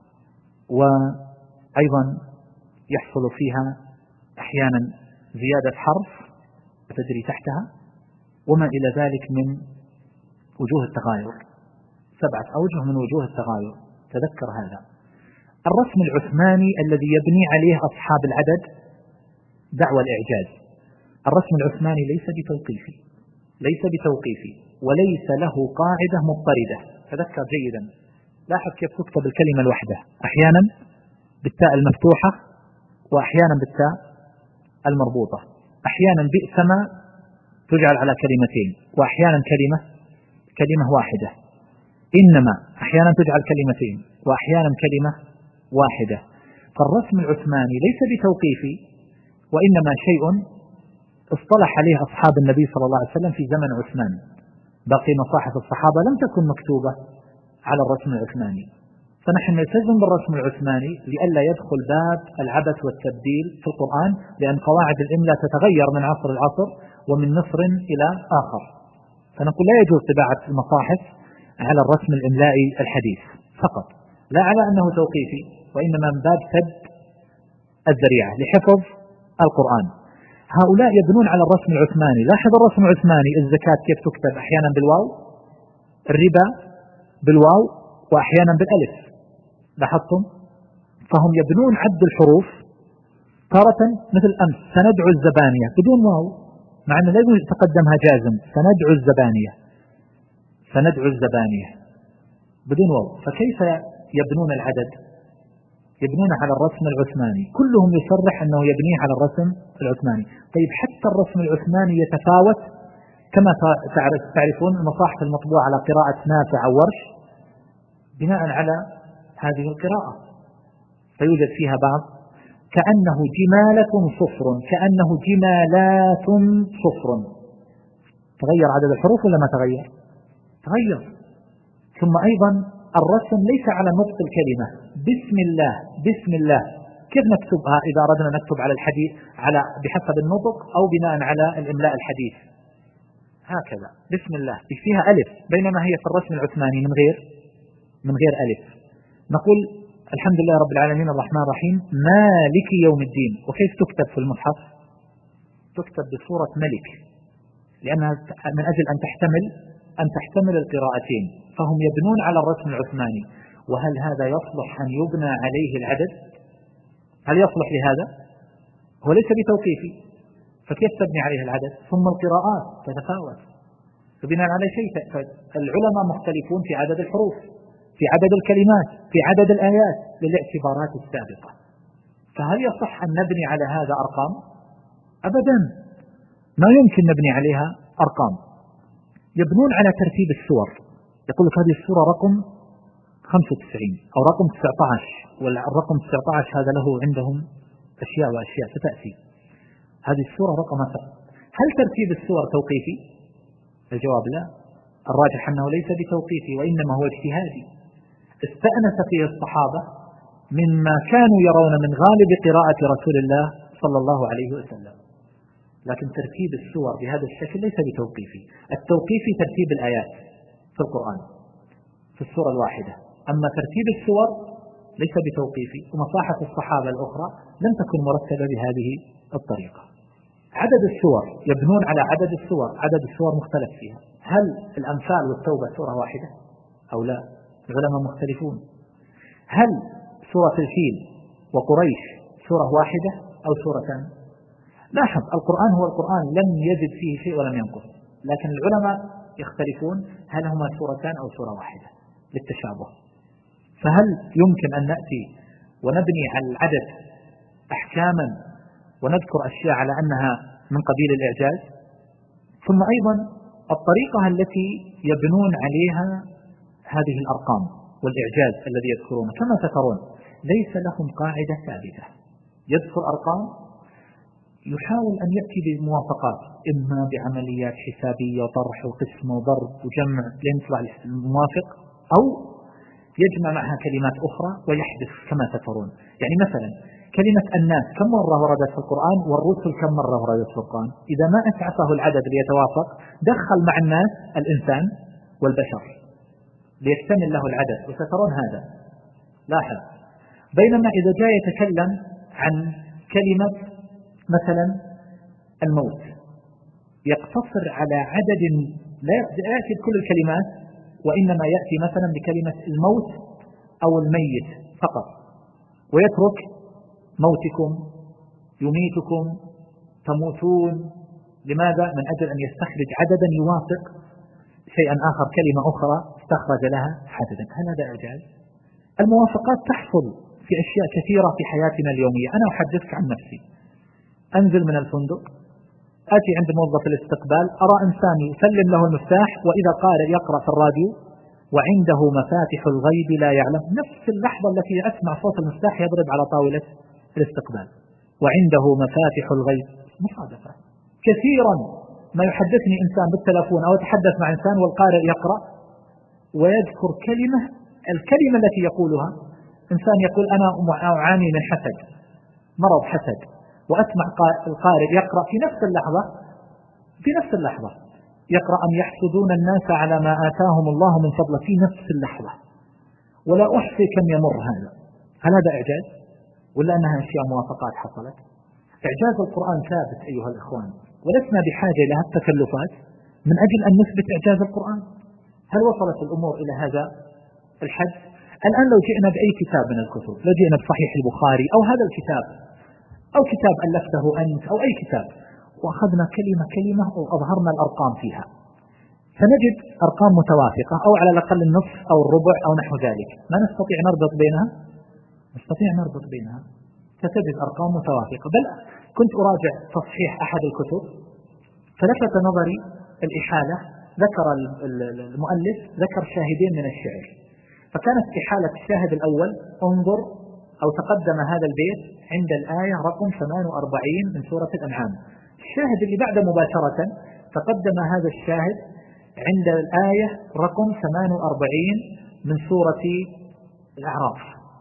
وأيضا يحصل فيها أحيانا زيادة حرف وتجري تحتها، وما إلى ذلك من وجوه التغاير، سبعة أوجه من وجوه التغاير. تذكر هذا. الرسم العثماني الذي يبني عليه أصحاب العدد دعوى الإعجاز. الرسم العثماني ليس بتوقيفي، ليس بتوقيفي وليس له قاعدة مضطردة. تذكر جيدا، لاحظ كيف تكتب الكلمة الواحدة، أحيانا بالتاء المفتوحة وأحيانا بالتاء المربوطة، أحيانا بئسما تجعل على كلمتين وأحيانا كلمة كلمة واحدة، إنما أحيانا تجعل كلمتين وأحيانا كلمة واحدة. فالرسم العثماني ليس بتوقيفي وإنما شيء اصطلح عليه أصحاب النبي صلى الله عليه وسلم في زمن عثمان. باقي مصاحف الصحابة لم تكن مكتوبة على الرسم العثماني، فنحن نلتزم بالرسم العثماني لئلا يدخل باب العبث والتبديل في القرآن، لأن قواعد الإملاء تتغير من عصر لعصر ومن نصر إلى آخر. فنقول لا يجوز طباعة المصاحف على الرسم الإملائي الحديث فقط، لا على أنه توقيفي وإنما من باب سد الذريعة لحفظ القرآن. هؤلاء يبنون على الرسم العثماني. لاحظ الرسم العثماني الزكاة كيف تكتب، أحيانا بالواو، الربا بالواو وأحيانا بالألف، لاحظتم؟ فهم يبنون عد الحروف تارة مثل أمس سندعو الزبانية بدون واو، مع أنه لازم يتقدمها جازم، سندعو الزبانية، سندعو الزبانية بدون واو. فكيف يبنون العدد؟ يبنون على الرسم العثماني، كلهم يصرح أنه يبنيه على الرسم العثماني. طيب حتى الرسم العثماني يتفاوت، كما تعرفون المصاحف المطبوعة على قراءة نافع أو ورش بناء على هذه القراءة، فيوجد فيها بعض كأنه جمالة صفر، كأنه جمالات صفر. تغير عدد الحروف ولا ما تغير؟ تغير. ثم أيضا الرسم ليس على نطق الكلمة، بسم الله، بسم الله كيف نكتبها إذا أردنا نكتب على الحديث على بحسب النطق أو بناء على الإملاء الحديث؟ هكذا بسم الله فيها ألف، بينما هي في الرسم العثماني من غير من غير ألف. نقول الحمد لله رب العالمين الرحمن الرحيم مالك يوم الدين، وكيف تكتب في المصحف؟ تكتب بصورة ملك، لأنها من أجل أن تحتمل أن تحتمل القراءتين. فهم يبنون على الرسم العثماني. وهل هذا يصلح أن يبنى عليه العدد؟ هل يصلح لهذا؟ هو ليس بتوقيفي، فكيف تبني عليه العدد؟ ثم القراءات تتفاوت، فبناء على شيء العلماء مختلفون في عدد الحروف، في عدد الكلمات، في عدد الآيات للاعتبارات السابقة. فهل يصح أن نبني على هذا أرقام؟ أبدا، ما يمكن نبني عليها أرقام. يبنون على ترتيب السور، يقول لك هذه السورة رقم خمسة وتسعين أو رقم تسعة عشر، والرقم تسعة عشر هذا له عندهم أشياء وأشياء ستأتي. هذه السورة رقم مثلا. هل ترتيب السور توقيفي؟ الجواب لا، الراجح أنه ليس بتوقيفي وإنما هو اجتهادي استأنس فيه الصحابة مما كانوا يرون من غالب قراءة رسول الله صلى الله عليه وسلم. لكن ترتيب السور بهذا الشكل ليس بتوقيفي. التوقيفي ترتيب الآيات في القرآن في السورة الواحدة، أما ترتيب السور ليس بتوقيفي. ومصاحف الصحابة الأخرى لم تكن مرتبة بهذه الطريقة. عدد السور يبنون على عدد السور، عدد السور مختلف فيها. هل الأنفال والتوبة سورة واحدة أو لا؟ العلماء مختلفون. هل سورة الفيل وقريش سورة واحدة أو سورتان؟ لاحظ القرآن هو القرآن، لم يزد فيه شيء ولم ينقص، لكن العلماء يختلفون هل هما سورتان أو سورة واحدة للتشابه. فهل يمكن أن نأتي ونبني على العدد أحكاما ونذكر أشياء على أنها من قبيل الإعجاز؟ ثم أيضا الطريقة التي يبنون عليها هذه الأرقام والإعجاز الذي يذكرونه، كما ترون ليس لهم قاعدة ثابتة. يذكر أرقام يحاول أن يأتي بموافقات، إما بعمليات حسابية وطرح وقسم وضرب وجمع لينطلع الموافق، أو يجمع معها كلمات أخرى ويحدث كما ترون. يعني مثلا كلمة الناس كم مرة وردت في القرآن، والرسل كم مرة وردت في القرآن؟ إذا ما أسعفه العدد ليتوافق دخل مع الناس الإنسان والبشر ليكتمل له العدد، وسترون هذا. لاحظ. بينما إذا جاء يتكلم عن كلمة مثلا الموت يقتصر على عدد، لا يأتي بكل الكلمات، وإنما يأتي مثلا بكلمة الموت أو الميت فقط، ويترك موتكم، يميتكم، تموتون. لماذا؟ من أجل أن يستخرج عددا يوافق شيئا آخر، كلمة أخرى استخرج لها عددا. هل هذا إعجاز؟ الموافقات تحصل في أشياء كثيرة في حياتنا اليومية. أنا أحدثك عن نفسي. أنزل من الفندق، آتي عند موظف الاستقبال، أرى إنسان يسلم له المفتاح، وإذا قال يقرأ في الراديو وعنده مفاتح الغيب لا يعلم، نفس اللحظة التي أسمع صوت المفتاح يضرب على طاولة الاستقبال، وعنده مفاتح الغيب. مصادفة. كثيرا ما يحدثني إنسان بالتلفون أو يتحدث مع إنسان والقارئ يقرأ ويذكر كلمة، الكلمة التي يقولها إنسان يقول أنا أعاني من حسد، مرض حسد، وأسمع القارئ يقرأ في نفس اللحظة في نفس اللحظة يقرأ أم يحسدون الناس على ما آتاهم الله من فضله في نفس اللحظة، ولا أحصي كم يمر هذا. هل هذا إعجاز ولا أنها أشياء موافقات حصلت؟ إعجاز القرآن ثابت أيها الإخوان، ولسنا بحاجة إلى التكلفات من أجل أن نثبت إعجاز القرآن. هل وصلت الأمور إلى هذا الحد؟ الآن لو جئنا بأي كتاب من الكتب، لو جئنا بصحيح البخاري أو هذا الكتاب أو كتاب ألفته أنت أو أي كتاب، وأخذنا كلمة كلمة وأظهرنا الأرقام فيها، فنجد أرقام متوافقة أو على الأقل النصف أو الربع أو نحو ذلك. ما نستطيع نربط بينها؟ نستطيع نربط بينها، ستجد أرقام متوافقة. بل كنت أراجع تصحيح أحد الكتب فلفت نظري الإحالة، ذكر المؤلف ذكر شاهدين من الشعر، فكانت إحالة الشاهد الأول انظر أو تقدم هذا البيت عند الآية رقم ثمانية وأربعين من سورة الأنعام. الشاهد اللي بعد مباشرة تقدم هذا الشاهد عند الآية رقم ثمانية وأربعين من سورة الأعراف.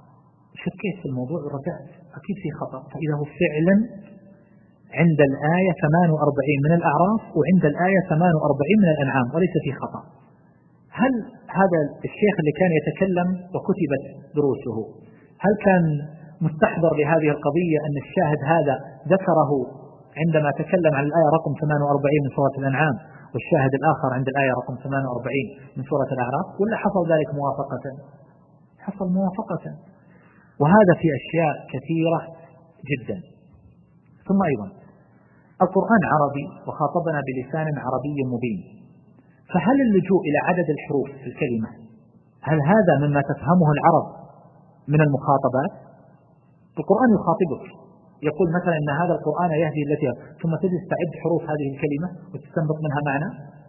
شكيت في الموضوع ورجعت، أكيد في خطأ، فإذا هو فعلا عند الآية ثمانية وأربعين من الأعراف وعند الآية ثمانية وأربعين من الأنعام، وليس في خطأ. هل هذا الشيخ اللي كان يتكلم وكتبت دروسه هل كان مستحضر لهذه القضية أن الشاهد هذا ذكره عندما تكلم عن الآية رقم ثمانية وأربعين من سورة الأنعام والشاهد الآخر عند الآية رقم ثمانية وأربعين من سورة الأعراف، ولا حصل ذلك موافقة؟ حصل موافقة. وهذا في أشياء كثيرة جدا. ثم أيضا القرآن عربي وخاطبنا بلسان عربي مبين، فهل اللجوء إلى عدد الحروف في الكلمة هل هذا مما تفهمه العرب من المخاطبات؟ القرآن يخاطبك يقول مثلا إن هذا القرآن يهدي التي، ثم تجلس تعد حروف هذه الكلمة وتستنبط منها معنى.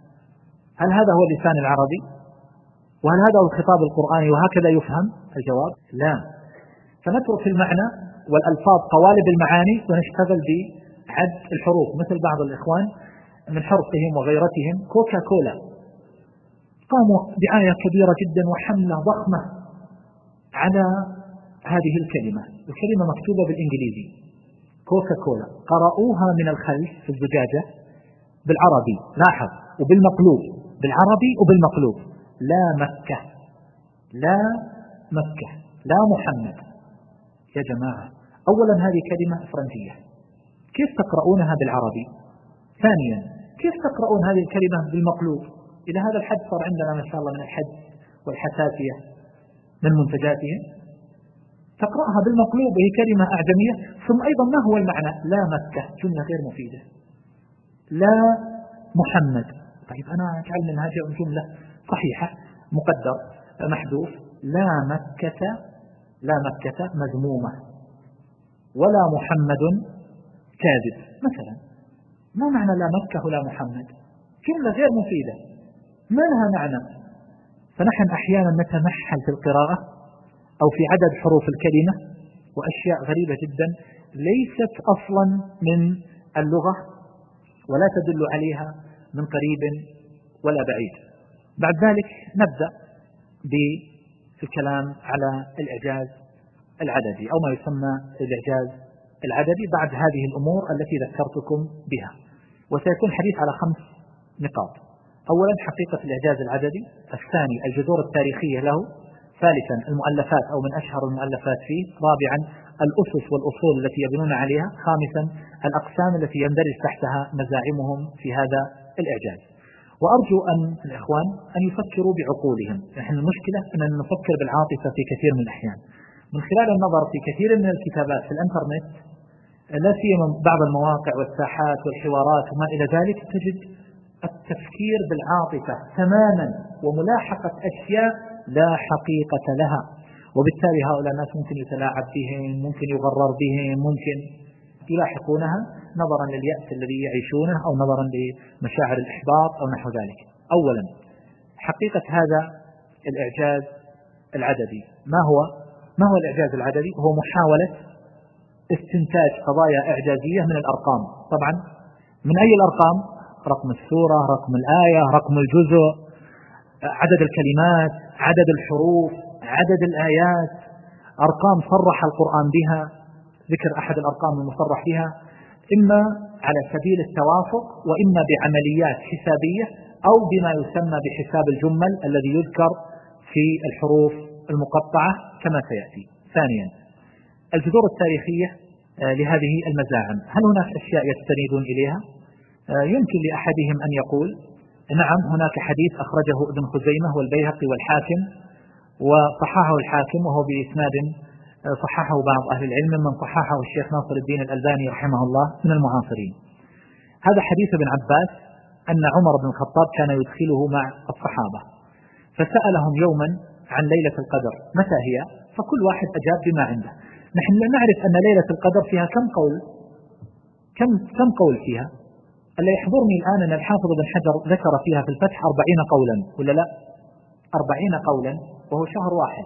هل هذا هو اللسان العربي؟ وهل هذا هو الخطاب القرآني وهكذا يفهم؟ الجواب لا. فنترك المعنى والألفاظ قوالب المعاني ونشتغل بعد الحروف، مثل بعض الإخوان من حرصهم وغيرتهم كوكا كولا قاموا دعاية كبيرة جدا وحملة ضخمة على هذه الكلمة، الكلمة مكتوبة بالإنجليزي كوكا كولا قرأوها من الخلف في الزجاجة بالعربي، لاحظ، وبالمقلوب، بالعربي وبالمقلوب، لا مكة، لا مكة، لا محمد. يا جماعة، أولا هذه كلمة فرنسية، كيف تقرؤونها بالعربي؟ ثانيا، كيف تقرؤون هذه الكلمة بالمقلوب؟ إلى هذا الحد صار عندنا ما شاء الله من الحد والحساسية من منتجاتهم. تقرأها بالمقلوب وهي كلمة أعجمية. ثم أيضا ما هو المعنى؟ لا مكة، جملة غير مفيدة. لا محمد، طيب أنا أجعل منها جملة صحيحة، مقدر محذوف. لا مكة، لا مكة مذمومة، ولا محمد كاذب مثلا. ما معنى لا مكة ولا محمد؟ جملة غير مفيدة ما لها معنى. فنحن أحيانا نتمحل في القراءة أو في عدد حروف الكلمة وأشياء غريبة جدا ليست أصلا من اللغة ولا تدل عليها من قريب ولا بعيد. بعد ذلك نبدأ بالكلام على الإعجاز العددي أو ما يسمى الإعجاز العددي بعد هذه الأمور التي ذكرتكم بها. وسيكون حديث على خمس نقاط. أولا حقيقة الإعجاز العددي، الثاني الجذور التاريخية له، ثالثا المؤلفات أو من أشهر المؤلفات فيه، رابعا الأسس والأصول التي يبنون عليها، خامسا الأقسام التي يندرج تحتها مزاعمهم في هذا الإعجاز. وأرجو أن الإخوان أن يفكروا بعقولهم. نحن المشكلة أننا نفكر بالعاطفة في كثير من الأحيان. من خلال النظر في كثير من الكتابات في الانترنت، لا سيما بعض المواقع والساحات والحوارات وما إلى ذلك، تجد التفكير بالعاطفة تماما وملاحقة أشياء لا حقيقة لها، وبالتالي هؤلاء الناس ممكن يتلاعب بهم، ممكن يغرر بهم، ممكن يلاحقونها نظرا لليأس الذي يعيشونه أو نظرا لمشاعر الإحباط أو نحو ذلك. أولا حقيقة هذا الإعجاز العددي ما هو؟ ما هو الإعجاز العددي؟ هو محاولة استنتاج قضايا إعجازية من الأرقام. طبعا من أي الأرقام؟ رقم السورة، رقم الآية، رقم الجزء، عدد الكلمات، عدد الحروف، عدد الآيات، أرقام صرح القرآن بها، ذكر أحد الأرقام المصرح بها إما على سبيل التوافق وإما بعمليات حسابية أو بما يسمى بحساب الجمل الذي يذكر في الحروف المقطعة كما سيأتي. ثانيا الجذور التاريخية لهذه المزاعم، هل هناك أشياء يستندون إليها؟ يمكن لأحدهم أن يقول نعم هناك حديث أخرجه ابن خزيمة والبيهقي والحاكم وصححه الحاكم وهو بإسناد صححه بعض أهل العلم من صححه الشيخ ناصر الدين الألباني رحمه الله من المعاصرين. هذا حديث ابن عباس أن عمر بن الخطاب كان يدخله مع الصحابة، فسألهم يوما عن ليلة القدر متى هي، فكل واحد أجاب بما عنده. نحن نعرف أن ليلة القدر فيها كم قول، كم كم قول فيها؟ اللي يحضرني الآن أن الحافظ بن حجر ذكر فيها في الفتح أربعين قولا ولا لا؟ أربعين قولا وهو شهر واحد،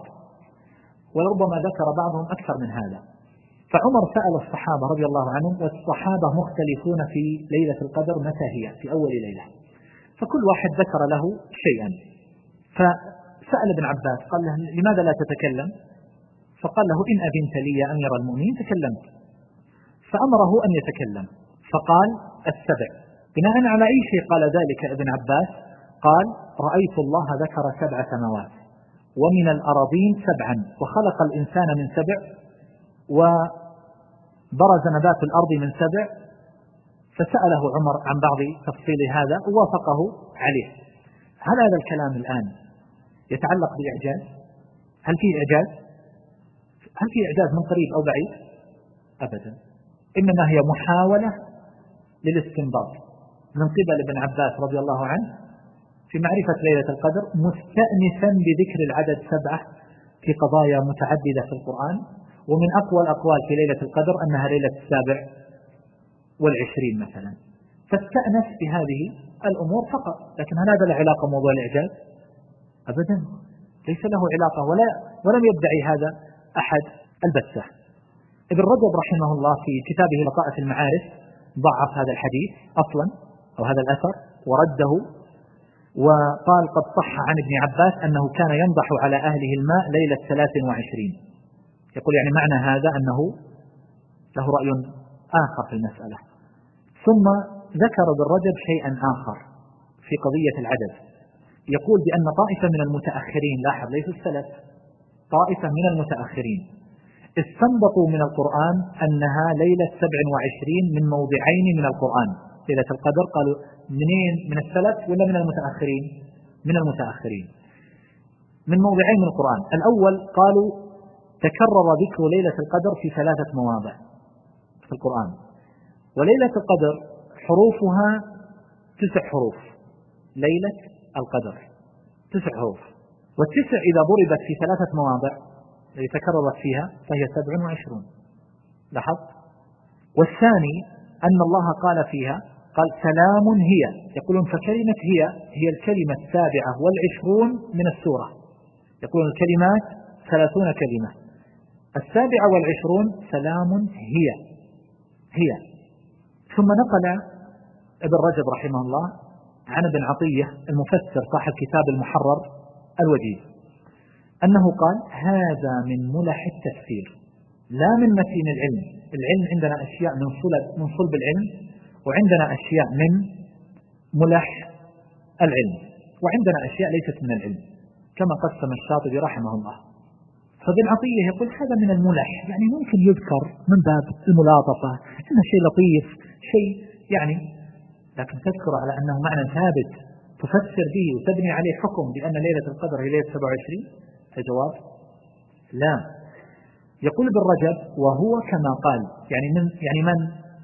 وربما ذكر بعضهم أكثر من هذا. فعمر سأل الصحابة رضي الله عنهم، والصحابة مختلفون في ليلة القدر متى هي في أول ليلة، فكل واحد ذكر له شيئا. فسأل ابن عباس قال له لماذا لا تتكلم؟ فقال له إن أذنت لي يا أمير المؤمنين تكلمت. فأمره أن يتكلم فقال السبع. بناء على أي شيء قال ذلك ابن عباس؟ قال رأيت الله ذكر سبع سماوات ومن الأراضين سبعا وخلق الإنسان من سبع وبرز نبات الأرض من سبع. فسأله عمر عن بعض تفصيل هذا ووافقه عليه. هل هذا الكلام الآن يتعلق بإعجاز؟ هل فيه إعجاز؟ هل فيه إعجاز من قريب أو بعيد؟ أبدا، إنما هي محاولة للاستنباط من قبل ابن عباس رضي الله عنه في معرفة ليلة القدر، مستأنسا بذكر العدد سبعة في قضايا متعددة في القرآن. ومن أقوى الأقوال في ليلة القدر أنها ليلة السابع والعشرين مثلا. فاستأنس بهذه الأمور فقط. لكن هل هذا له علاقة بموضوع الإعجاز؟ أبدا، ليس له علاقة ولا ولم يدعي هذا أحد البتة. ابن رجب رحمه الله في كتابه لطائف المعارف ضعف هذا الحديث أصلا أو هذا الأثر ورده، وقال قد صح عن ابن عباس أنه كان ينضح على أهله الماء ليلة ثلاث وعشرين. يقول يعني معنى هذا أنه له رأي آخر في المسألة. ثم ذكر ابن رجب شيئا آخر في قضية العدد، يقول بأن طائفة من المتأخرين، لاحظ ليس السلف، طائفة من المتأخرين استنبطوا من القرآن أنها ليلة سبع وعشرين من موضعين من القرآن. ليلة القدر قالوا منين؟ من السلف ولا من المتأخرين؟ من المتأخرين. من موضعين من القرآن. الأول قالوا تكرر ذكر ليلة القدر في ثلاثة مواضع في القرآن، وليلة القدر حروفها تسع حروف. ليلة القدر تسع حروف، والتسع إذا ضربت في ثلاثة مواضع التي تكررت فيها فهي سبع وعشرون. لاحظت؟ والثاني أن الله قال فيها، قال سلام هي، يقولون فكلمة هي هي الكلمة السابعة والعشرون من السورة. يقولون الكلمات ثلاثون كلمة، السابعة والعشرون سلام هي هي. ثم نقل ابن رجب رحمه الله عن ابن عطية المفسر صاحب كتاب المحرر الوجيز أنه قال هذا من ملح التفسير لا من متين العلم. العلم عندنا أشياء من صلب من صلب العلم، وعندنا أشياء من ملح العلم، وعندنا أشياء ليست من العلم كما قسم الشاطبي رحمه الله. فابن عطية يقول هذا من الملح، يعني ممكن يذكر من باب الملاطفة، إنه شيء لطيف، شيء يعني، لكن تذكر على أنه معنى ثابت تفسر به وتبني عليه حكم بأن ليلة القدر هي ليلة سبع وعشرين. الجواب لا. يقول ابن رجب وهو كما قال، يعني من يعني من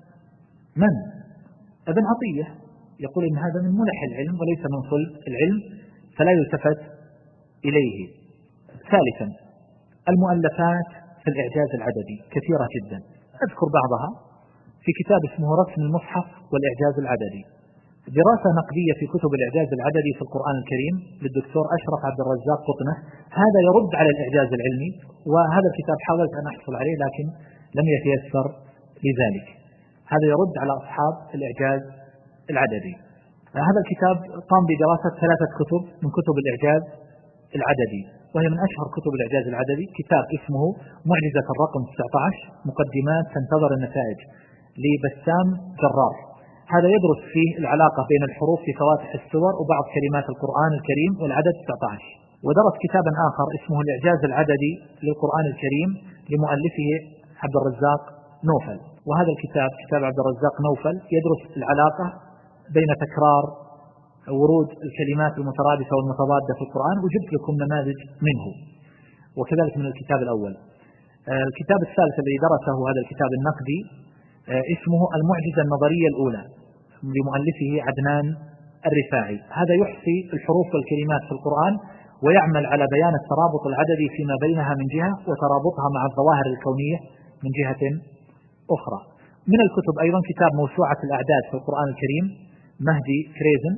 من ابن عطية يقول إن هذا من ملح العلم وليس من صلب العلم، فلا يلتفت إليه. ثالثا المؤلفات في الإعجاز العددي كثيرة جدا، أذكر بعضها في كتاب اسمه رسم المصحف والإعجاز العددي، دراسة نقدية في كتب الإعجاز العددي في القرآن الكريم للدكتور أشرف عبد الرزاق قطنة. هذا يرد على الإعجاز العلمي، وهذا الكتاب حاولت أن أحصل عليه لكن لم يتيسر لذلك. هذا يرد على أصحاب الإعجاز العددي. هذا الكتاب قام بدراسة ثلاثة كتب من كتب الإعجاز العددي، وهي من أشهر كتب الإعجاز العددي. كتاب اسمه معجزة الرقم تسعة عشر مقدمات تنتظر النتائج لبسام جرار. هذا يدرس فيه العلاقة بين الحروف في فواتح السور وبعض كلمات القرآن الكريم والعدد تسعة عشر. ودرس كتابا آخر اسمه الإعجاز العددي للقرآن الكريم لمؤلفه عبد الرزاق نوفل. وهذا الكتاب كتاب عبد الرزاق نوفل يدرس العلاقة بين تكرار ورود الكلمات المترادفة والمتضادة في القرآن، وجبت لكم نماذج منه، وكذلك من الكتاب الأول. الكتاب الثالث الذي درسه هذا الكتاب النقدي اسمه المعجزة النظرية الأولى لمؤلفه عدنان الرفاعي. هذا يحصي الحروف والكلمات في القرآن ويعمل على بيان الترابط العددي فيما بينها من جهة، وترابطها مع الظواهر الكونية من جهة أخرى. من الكتب أيضا كتاب موسوعة الأعداد في القرآن الكريم مهدي كريزن،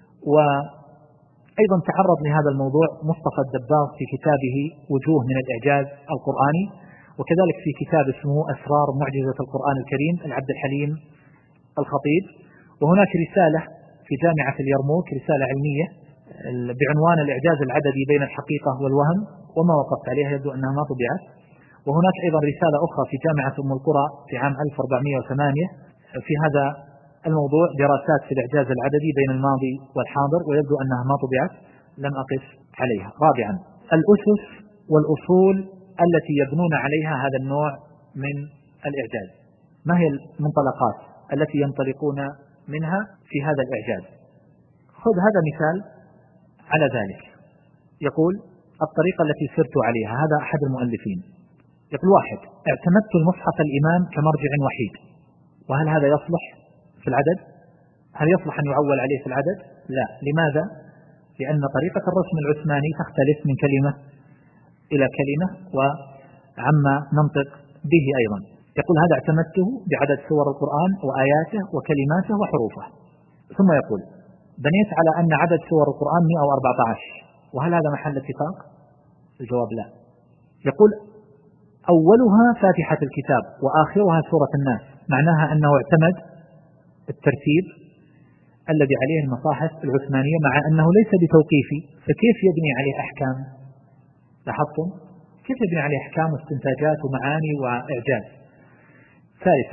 وأيضا تعرض لهذا الموضوع مصطفى الدباغ في كتابه وجوه من الإعجاز القرآني، وكذلك في كتاب اسمه أسرار معجزة القرآن الكريم العبد الحليم الخطيب. وهناك رسالة في جامعة اليرموك، رسالة علمية بعنوان الإعجاز العددي بين الحقيقة والوهم، وما وقفت عليها يبدو أنها ما طبعت. وهناك أيضا رسالة أخرى في جامعة أم القرى في عام ألف وأربعمائة وثمانية في هذا الموضوع، دراسات في الإعجاز العددي بين الماضي والحاضر، ويبدو أنها ما طبعت، لم أقف عليها. رابعا الأسس والأصول التي يبنون عليها هذا النوع من الإعجاز. ما هي المنطلقات التي ينطلقون منها في هذا الإعجاز؟ خذ هذا مثال على ذلك. يقول الطريقة التي سرت عليها، هذا أحد المؤلفين يقول: واحد، اعتمدت المصحف الإمام كمرجع وحيد. وهل هذا يصلح في العدد؟ هل يصلح أن يعول عليه في العدد؟ لا. لماذا؟ لأن طريقة الرسم العثماني تختلف من كلمة إلى كلمة وعما ننطق به أيضا. يقول هذا اعتمدته بعدد سور القرآن وآياته وكلماته وحروفه. ثم يقول بنيت على أن عدد سور القرآن مئة وأربعة عشر. وهل هذا محل اتفاق؟ الجواب لا. يقول أولها فاتحة الكتاب وآخرها سورة الناس، معناها أنه اعتمد الترتيب الذي عليه المصاحف العثمانية، مع أنه ليس بتوقيفي، فكيف يبني عليه أحكام؟ لاحظتم كيف يبني عليه أحكام واستنتاجات ومعاني وإعجاز. ثالثا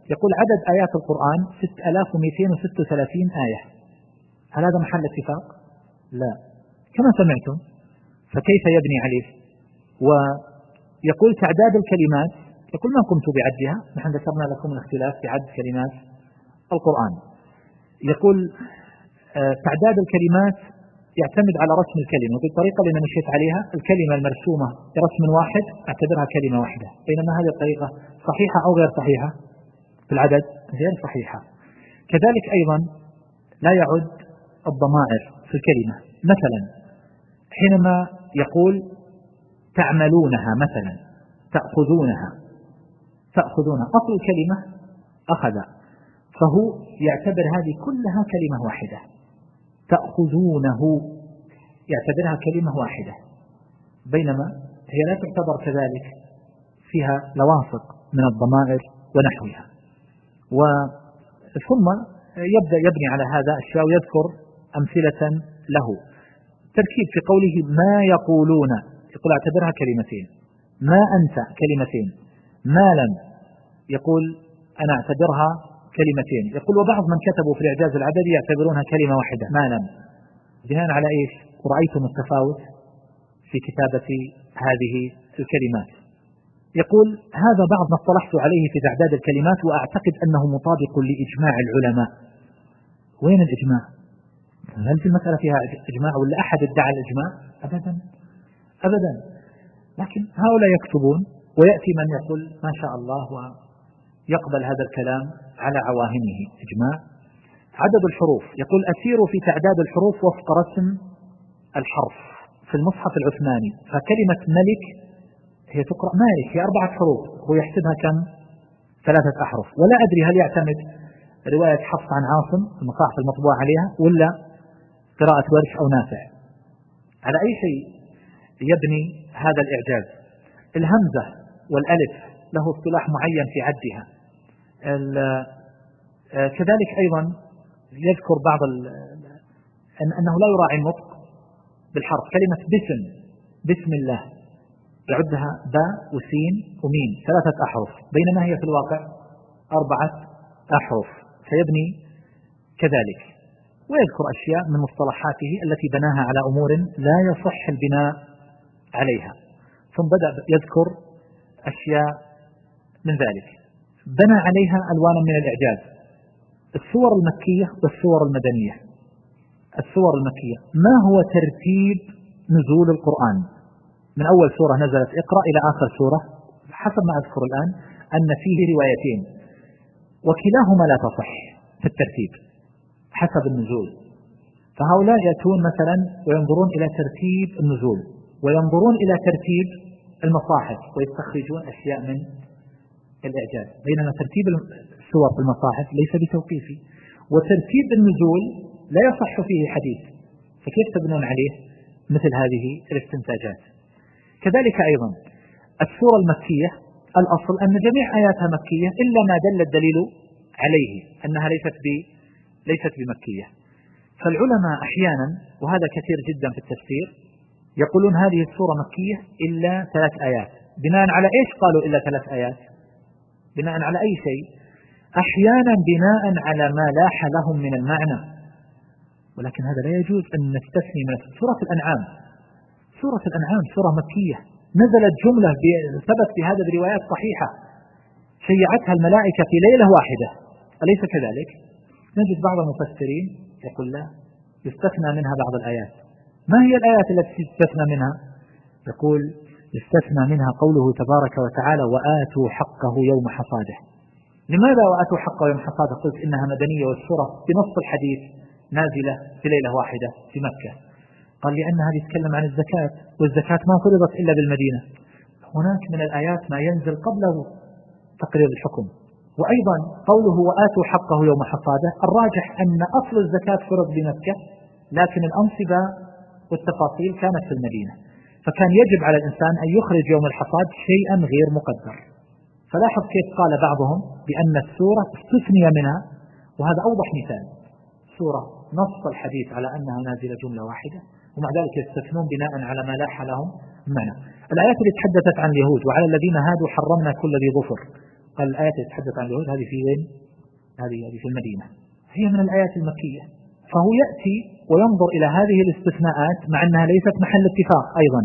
يقول عدد آيات القرآن ستة آلاف ومئتين وستة وثلاثين آية. هل هذا محل اتفاق؟ لا، كما سمعتم. فكيف يبني عليه؟ ويقول تعداد الكلمات، يقول ما قمت بعدها، نحن ذكرنا لكم الاختلاف في عد كلمات القرآن. يقول تعداد الكلمات يعتمد على رسم الكلمة، وبالطريقة اللي أنا مشيت عليها الكلمة المرسومة برسم واحد أعتبرها كلمة واحدة، بينما هذه الطريقة صحيحة أو غير صحيحة في العدد؟ غير صحيحة. كذلك أيضا لا يعد الضمائر في الكلمة، مثلا حينما يقول تعملونها مثلا، تأخذونها، تأخذونها أصل الكلمة أخذ، فهو يعتبر هذه كلها كلمة واحدة. تأخذونه يعتبرها كلمة واحدة، بينما هي لا تعتبر كذلك، فيها لواصق من الضمائر ونحوها. وثم يبدأ يبني على هذا أشياء ويذكر أمثلة له. تركيب في قوله ما يقولون، يقول اعتبرها كلمتين. ما أنت كلمتين. ما لم يقول أنا اعتبرها كلمتين. يقول وبعض من كتبوا في الإعجاز العددي يعتبرونها كلمة واحدة ما لم. بناء على إيش؟ ورأيتم التفاوت في كتابة هذه الكلمات. يقول هذا بعض ما اصطلحت عليه في تعداد الكلمات، وأعتقد أنه مطابق لإجماع العلماء. وين الإجماع؟ هل في المسألة فيها إجماع ولا أحد ادعى الإجماع؟ أبدا أبدا. لكن هؤلاء يكتبون ويأتي من يقول ما شاء الله ويقبل هذا الكلام على عواهنه. إجماع. عدد الحروف، يقول أسير في تعداد الحروف وفق رسم الحرف في المصحف العثماني، فكلمة ملك هي تقرأ مالك، هي أربعة حروف، هو يحسبها كم؟ ثلاثة أحرف. ولا أدري هل يعتمد رواية حفص عن عاصم المصاحف المطبوع عليها ولا قراءة ورش أو نافع. على أي شيء يبني هذا الإعجاز. الهمزة والألف له اصطلاح معين في عدها. كذلك أيضا يذكر بعض أنه لا يراعي النطق بالحرف. كلمة بسم، بسم الله، يعدها باء وسين وميم ثلاثة أحرف، بينما هي في الواقع أربعة أحرف، فيبني كذلك. ويذكر أشياء من مصطلحاته التي بناها على أمور لا يصح البناء عليها. ثم بدأ يذكر أشياء من ذلك بنى عليها ألوانا من الإعجاز. السور المكية والسور المدنية. السور المكية ما هو ترتيب نزول القرآن من أول سورة نزلت اقرأ إلى آخر سورة؟ حسب ما أذكر الآن أن فيه روايتين وكلاهما لا تصح في الترتيب حسب النزول. فهؤلاء يأتون مثلا وينظرون إلى ترتيب النزول وينظرون إلى ترتيب المصاحف ويستخرجون أشياء من الإعجاز، بينما ترتيب السور في المصاحف ليس بتوقيفي، وترتيب النزول لا يصح فيه حديث، فكيف تبنون عليه مثل هذه الاستنتاجات؟ كذلك أيضا السورة المكية الأصل أن جميع آياتها مكية إلا ما دل الدليل عليه أنها ليست ب ليست بمكية. فالعلماء أحيانا، وهذا كثير جدا في التفسير، يقولون هذه السورة مكية إلا ثلاث آيات. بناء على إيش قالوا إلا ثلاث آيات؟ بناء على أي شيء؟ أحيانا بناء على ما لاح لهم من المعنى، ولكن هذا لا يجوز أن نستثني من سورة الأنعام. سورة الأنعام سورة مكية نزلت جملة ثبت بهذا بروايات صحيحة شيعتها الملائكة في ليلة واحدة، أليس كذلك؟ نجد بعض المفسرين يقول لا، يستثنى منها بعض الآيات. ما هي الآيات التي يستثنى منها؟ يقول يستثنى منها قوله تبارك وتعالى وآتوا حقه يوم حصاده. لماذا وآتوا حقه يوم حصاده؟ قلت إنها مدنية والسورة بنص الحديث نازلة في ليلة واحدة في مكة. قال لأنها يتكلم عن الزكاة، والزكاة ما فرضت إلا بالمدينة. هناك من الآيات ما ينزل قبله تقرير الحكم. وأيضا قوله وآتوا حقه يوم حصاده، الراجح أن أصل الزكاة فرض بمكة، لكن الأنصبة والتفاصيل كانت في المدينة، فكان يجب على الإنسان أن يخرج يوم الحصاد شيئا غير مقدر. فلاحظ كيف قال بعضهم بأن السورة استثني منها، وهذا أوضح مثال. سورة نص الحديث على أنها نازلة جملة واحدة، ومع ذلك يستثنون بناء على ما لاح لهم معنى. الآيات اللي تحدثت عن اليهود وعلى الذين هادوا حرمنا كل ذي ظفر، قال الآيات التي تتحدث عن اليهود هذه في وين؟ هذه هذه في المدينة، هي من الآيات المكية. فهو يأتي وينظر إلى هذه الاستثناءات مع أنها ليست محل اتفاق أيضا،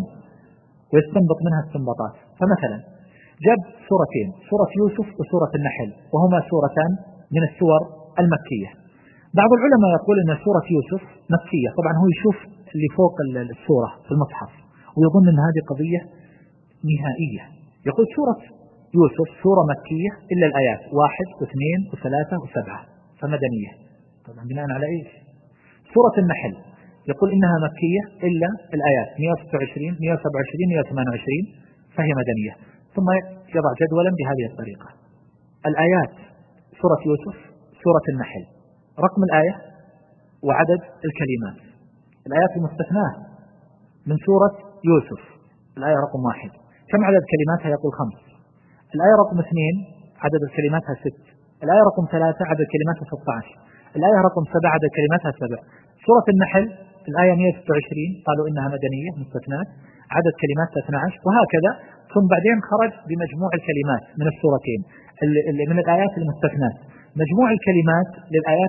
ويستنبط منها استنباطات. فمثلا جاب سورتين، سورة يوسف وسورة النحل، وهما سورتان من السور المكية. بعض العلماء يقول أن سورة يوسف مكية، طبعا هو يشوف اللي فوق السورة في المصحف ويظن أن هذه قضية نهائية، يقول سورة يوسف سورة مكية إلا الآيات واحد واثنين وثلاثة وسبعة فمدنية. طبعا بناء على إيش؟ سورة النحل يقول إنها مكية إلا الآيات مئة وستة وعشرين مئة وسبعة وعشرين مئة وثمانية وعشرين فهي مدنية. ثم يضع جدولا بهذه الطريقة: الآيات سورة يوسف سورة النحل، رقم الآية وعدد الكلمات. الآيات المستثناة من سورة يوسف الآية رقم واحد، كم عدد كلماتها؟ يقول خمس. الآية رقم اثنين عدد كلماتها ست. الآية رقم ثلاثة عدد كلماتها ستة عشر. الآية رقم سبعة عدد كلماتها سبع. سورة النحل الآية مئة وستة وعشرين قالوا إنها مدنية مستثنات، عدد كلماتها اثنتا عشر، وهكذا. ثم بعدين خرج بمجموع الكلمات من السورتين من الآيات المستثنات. مجموع الكلمات للآيات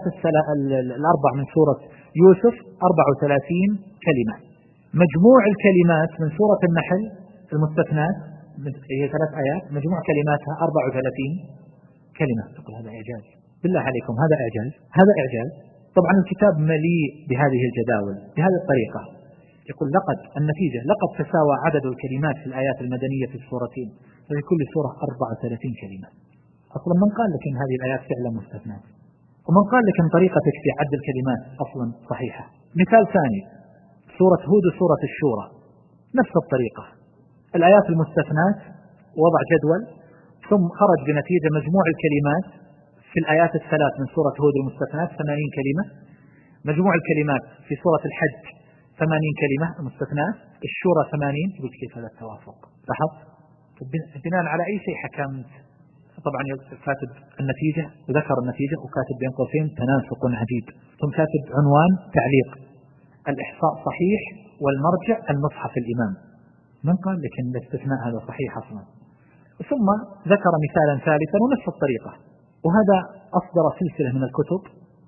الأربع من سورة يوسف أربعة وثلاثين كلمة. مجموع الكلمات من سورة النحل المستثنات هي ثلاث آيات، مجموع كلماتها أربعة وثلاثين كلمة. تقول هذا إعجاز، بالله عليكم هذا إعجاز، هذا إعجاز. طبعا الكتاب مليء بهذه الجداول بهذه الطريقة. يقول لقد النتيجة لقد تساوى عدد الكلمات في الآيات المدنية في السورتين، ففي كل سورة أربعة وثلاثين كلمة. أصلا من قال لك إن هذه الآيات فعلا مستثنات؟ ومن قال لك إن طريقتك في عد الكلمات أصلا صحيحة؟ مثال ثاني سورة هود وسورة الشورى نفس الطريقة، الآيات المستثنات وضع جدول، ثم خرج بنتيجة مجموع الكلمات في الآيات الثلاث من سورة هود المستثنات ثمانين كلمة، مجموع الكلمات في سورة الحج ثمانين كلمة المستثنات، الشورى ثمانين. يقول كيف هذا التوافق؟ لاحظت؟ بناء على أي شيء حكمت؟ طبعا كاتب النتيجة وذكر النتيجة وكاتب بين قوسين تناسق عجيب، ثم كاتب عنوان تعليق: الإحصاء صحيح والمرجع المصحف الإمام. من قال لك أن الاستثناء هذا صحيح أصلا؟ ثم ذكر مثالا ثالثا ونفس الطريقة، وهذا أصدر سلسلة من الكتب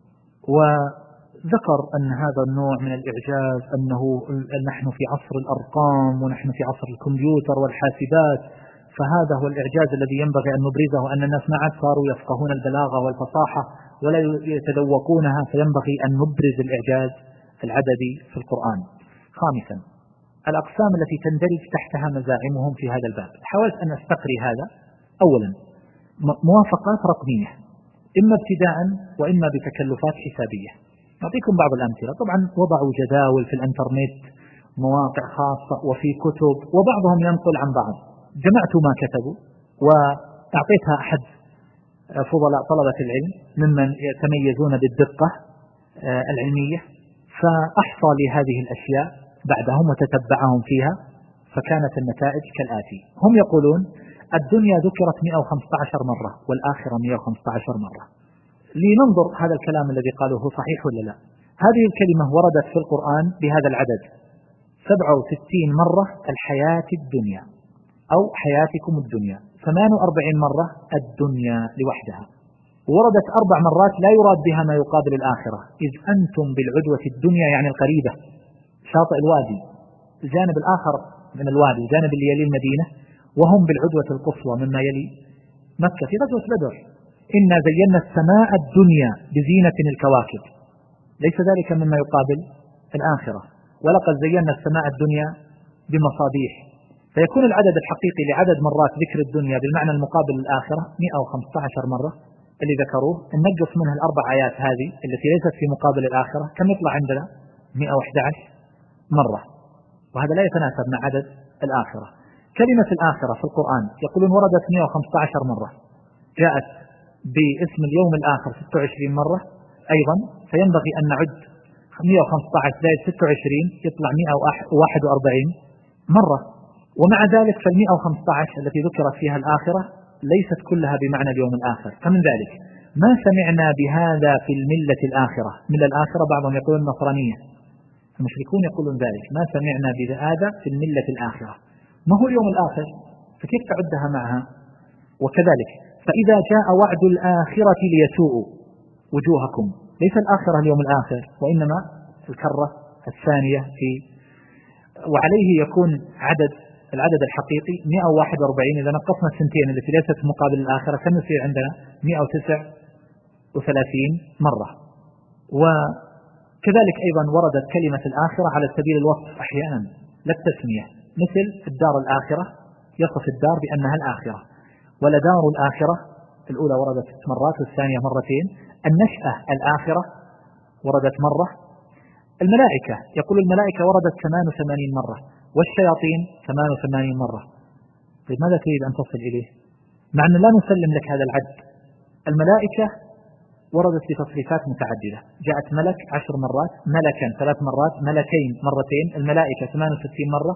وذكر أن هذا النوع من الإعجاز أنه نحن في عصر الأرقام ونحن في عصر الكمبيوتر والحاسبات، فهذا هو الإعجاز الذي ينبغي أن نبرزه، أن الناس ما عاد صاروا يفقهون البلاغة والفصاحة ولا يتذوقونها، فينبغي أن نبرز الإعجاز العددي في القرآن. خامسا الأقسام التي تندرج تحتها مزاعمهم في هذا الباب. حاولت أن أستقري هذا. أولا موافقات رقمية، إما ابتداء وإما بتكلفات حسابية. أعطيكم بعض الأمثلة. طبعا وضعوا جداول في الانترنت، مواقع خاصة وفي كتب، وبعضهم ينقل عن بعض. جمعت ما كتبوا وأعطيتها أحد فضلاء طلبة العلم ممن يتميزون بالدقة العلمية، فأحصى لي هذه الأشياء بعدهم وتتبعهم فيها، فكانت النتائج كالآتي: هم يقولون الدنيا ذكرت مئة وخمسة عشر مرة والآخرة مئة وخمسة عشر مرة. لننظر هذا الكلام الذي قالوه صحيح ولا لا. هذه الكلمة وردت في القرآن بهذا العدد: سبعة وستين مرة الحياة الدنيا أو حياتكم الدنيا، ثمان وأربعين مرة الدنيا لوحدها. وردت أربع مرات لا يراد بها ما يقابل الآخرة: إذ أنتم بالعدوة الدنيا يعني القريبة، شاطئ الوادي، الجانب الآخر من الوادي، الجانب اللي يلي المدينة، وهم بالعدوة القصوى مما يلي مكة في غزوة بدر: إنا زينا السماء الدنيا بزينة الكواكب. ليس ذلك مما يقابل الآخرة: ولقد زينا السماء الدنيا بمصابيح. فيكون العدد الحقيقي لعدد مرات ذكر الدنيا بالمعنى المقابل للآخرة مئة وخمسة عشر مرة اللي ذكروه. ننقص منها الأربع آيات هذه التي ليست في مقابل الآخرة، كم يطلع عندنا؟ مئة وأحد عشر مرة، وهذا لا يتناسب مع عدد الآخرة. كلمة الآخرة في القرآن يقولون وردت مئة وخمسة عشر مرة، جاءت باسم اليوم الآخر ستة وعشرين مرة أيضا، فينبغي أن نعد مئة وخمسة عشر زائد ستة وعشرين يطلع مئة وواحد وأربعين مرة. ومع ذلك فالمئة وخمسة عشر التي ذكرت فيها الآخرة ليست كلها بمعنى اليوم الآخر. فمن ذلك ما سمعنا بهذا في الملة الآخرة. من الآخرة بعضهم يقولون النصرانية، المشركون يقولون ذلك: ما سمعنا بهذا في الملة الآخرة. ما هو اليوم الآخر؟ فكيف تعدها معها؟ وكذلك فإذا جاء وعد الآخرة ليسوءوا وجوهكم، ليس الآخرة اليوم الآخر، وإنما الكرة الثانية في، وعليه يكون عدد العدد الحقيقي مئة وواحد وأربعين. إذا نقصنا السنتين التي ليست مقابل الآخرة كم يصير عندنا؟ مئة وتسعة وثلاثين مرة. وكذلك أيضا وردت كلمة الآخرة على سبيل الوصف أحيانا لا التسمية، مثل الدار الآخرة يصف الدار بأنها الآخرة، ولدار الآخرة الأولى وردت ست مرات والثانية مرتين. النشأة الآخرة وردت مرة. الملائكة يقول الملائكة وردت ثمان وثمانين مرة، والشياطين ثمان وثمانين مرة. طيب ماذا تريد أن تصل إليه؟ مع أن لا نسلم لك هذا العد. الملائكة وردت بتصريفات متعددة، جاءت ملك عشر مرات، ملكا ثلاث مرات، ملكين مرتين، الملائكة ثمان وستين مرة،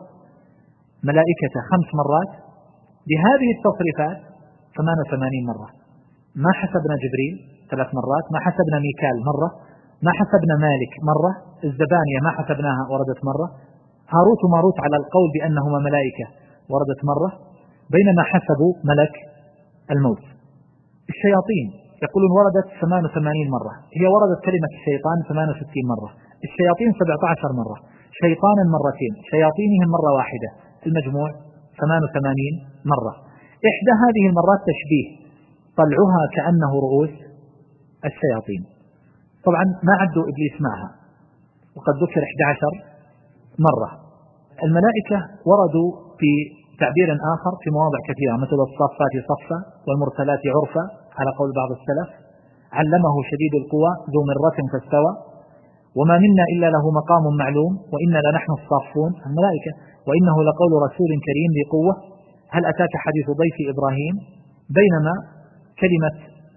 ملائكة خمس مرات. بهذه التصريفات ثمان وثمانين مرة. ما حسبنا جبريل ثلاث مرات، ما حسبنا ميكال مرة، ما حسبنا مالك مرة، الزبانية ما حسبناها وردت مرة، هاروت وماروت على القول بأنهما ملائكة وردت مرة، بينما حسبوا ملك الموت. الشياطين يقولون وردت ثمان وثمانين مرة، هي وردت كلمة الشيطان ثمان وستين مرة، الشياطين سبعة عشر مرة، شيطانا مرتين، شياطينهم مرة واحدة، المجموع ثمان وثمانين مرة. إحدى هذه المرات تشبيه، طلعها كأنه رؤوس الشياطين. طبعا ما عدوا إبليس معها، وقد ذكر إحدى عشر مرة. الملائكة وردوا في تعبير آخر في مواضع كثيرة، مثل الصافات صفا والمرسلات عرفا على قول بعض السلف، علمه شديد القوى ذو مرة فاستوى، وما منا إلا له مقام معلوم، وإنا لنحن الصافون. الملائكة وإنه لقول رسول كريم ذي قوة، هل أتاك حديث ضيف إبراهيم. بينما كلمة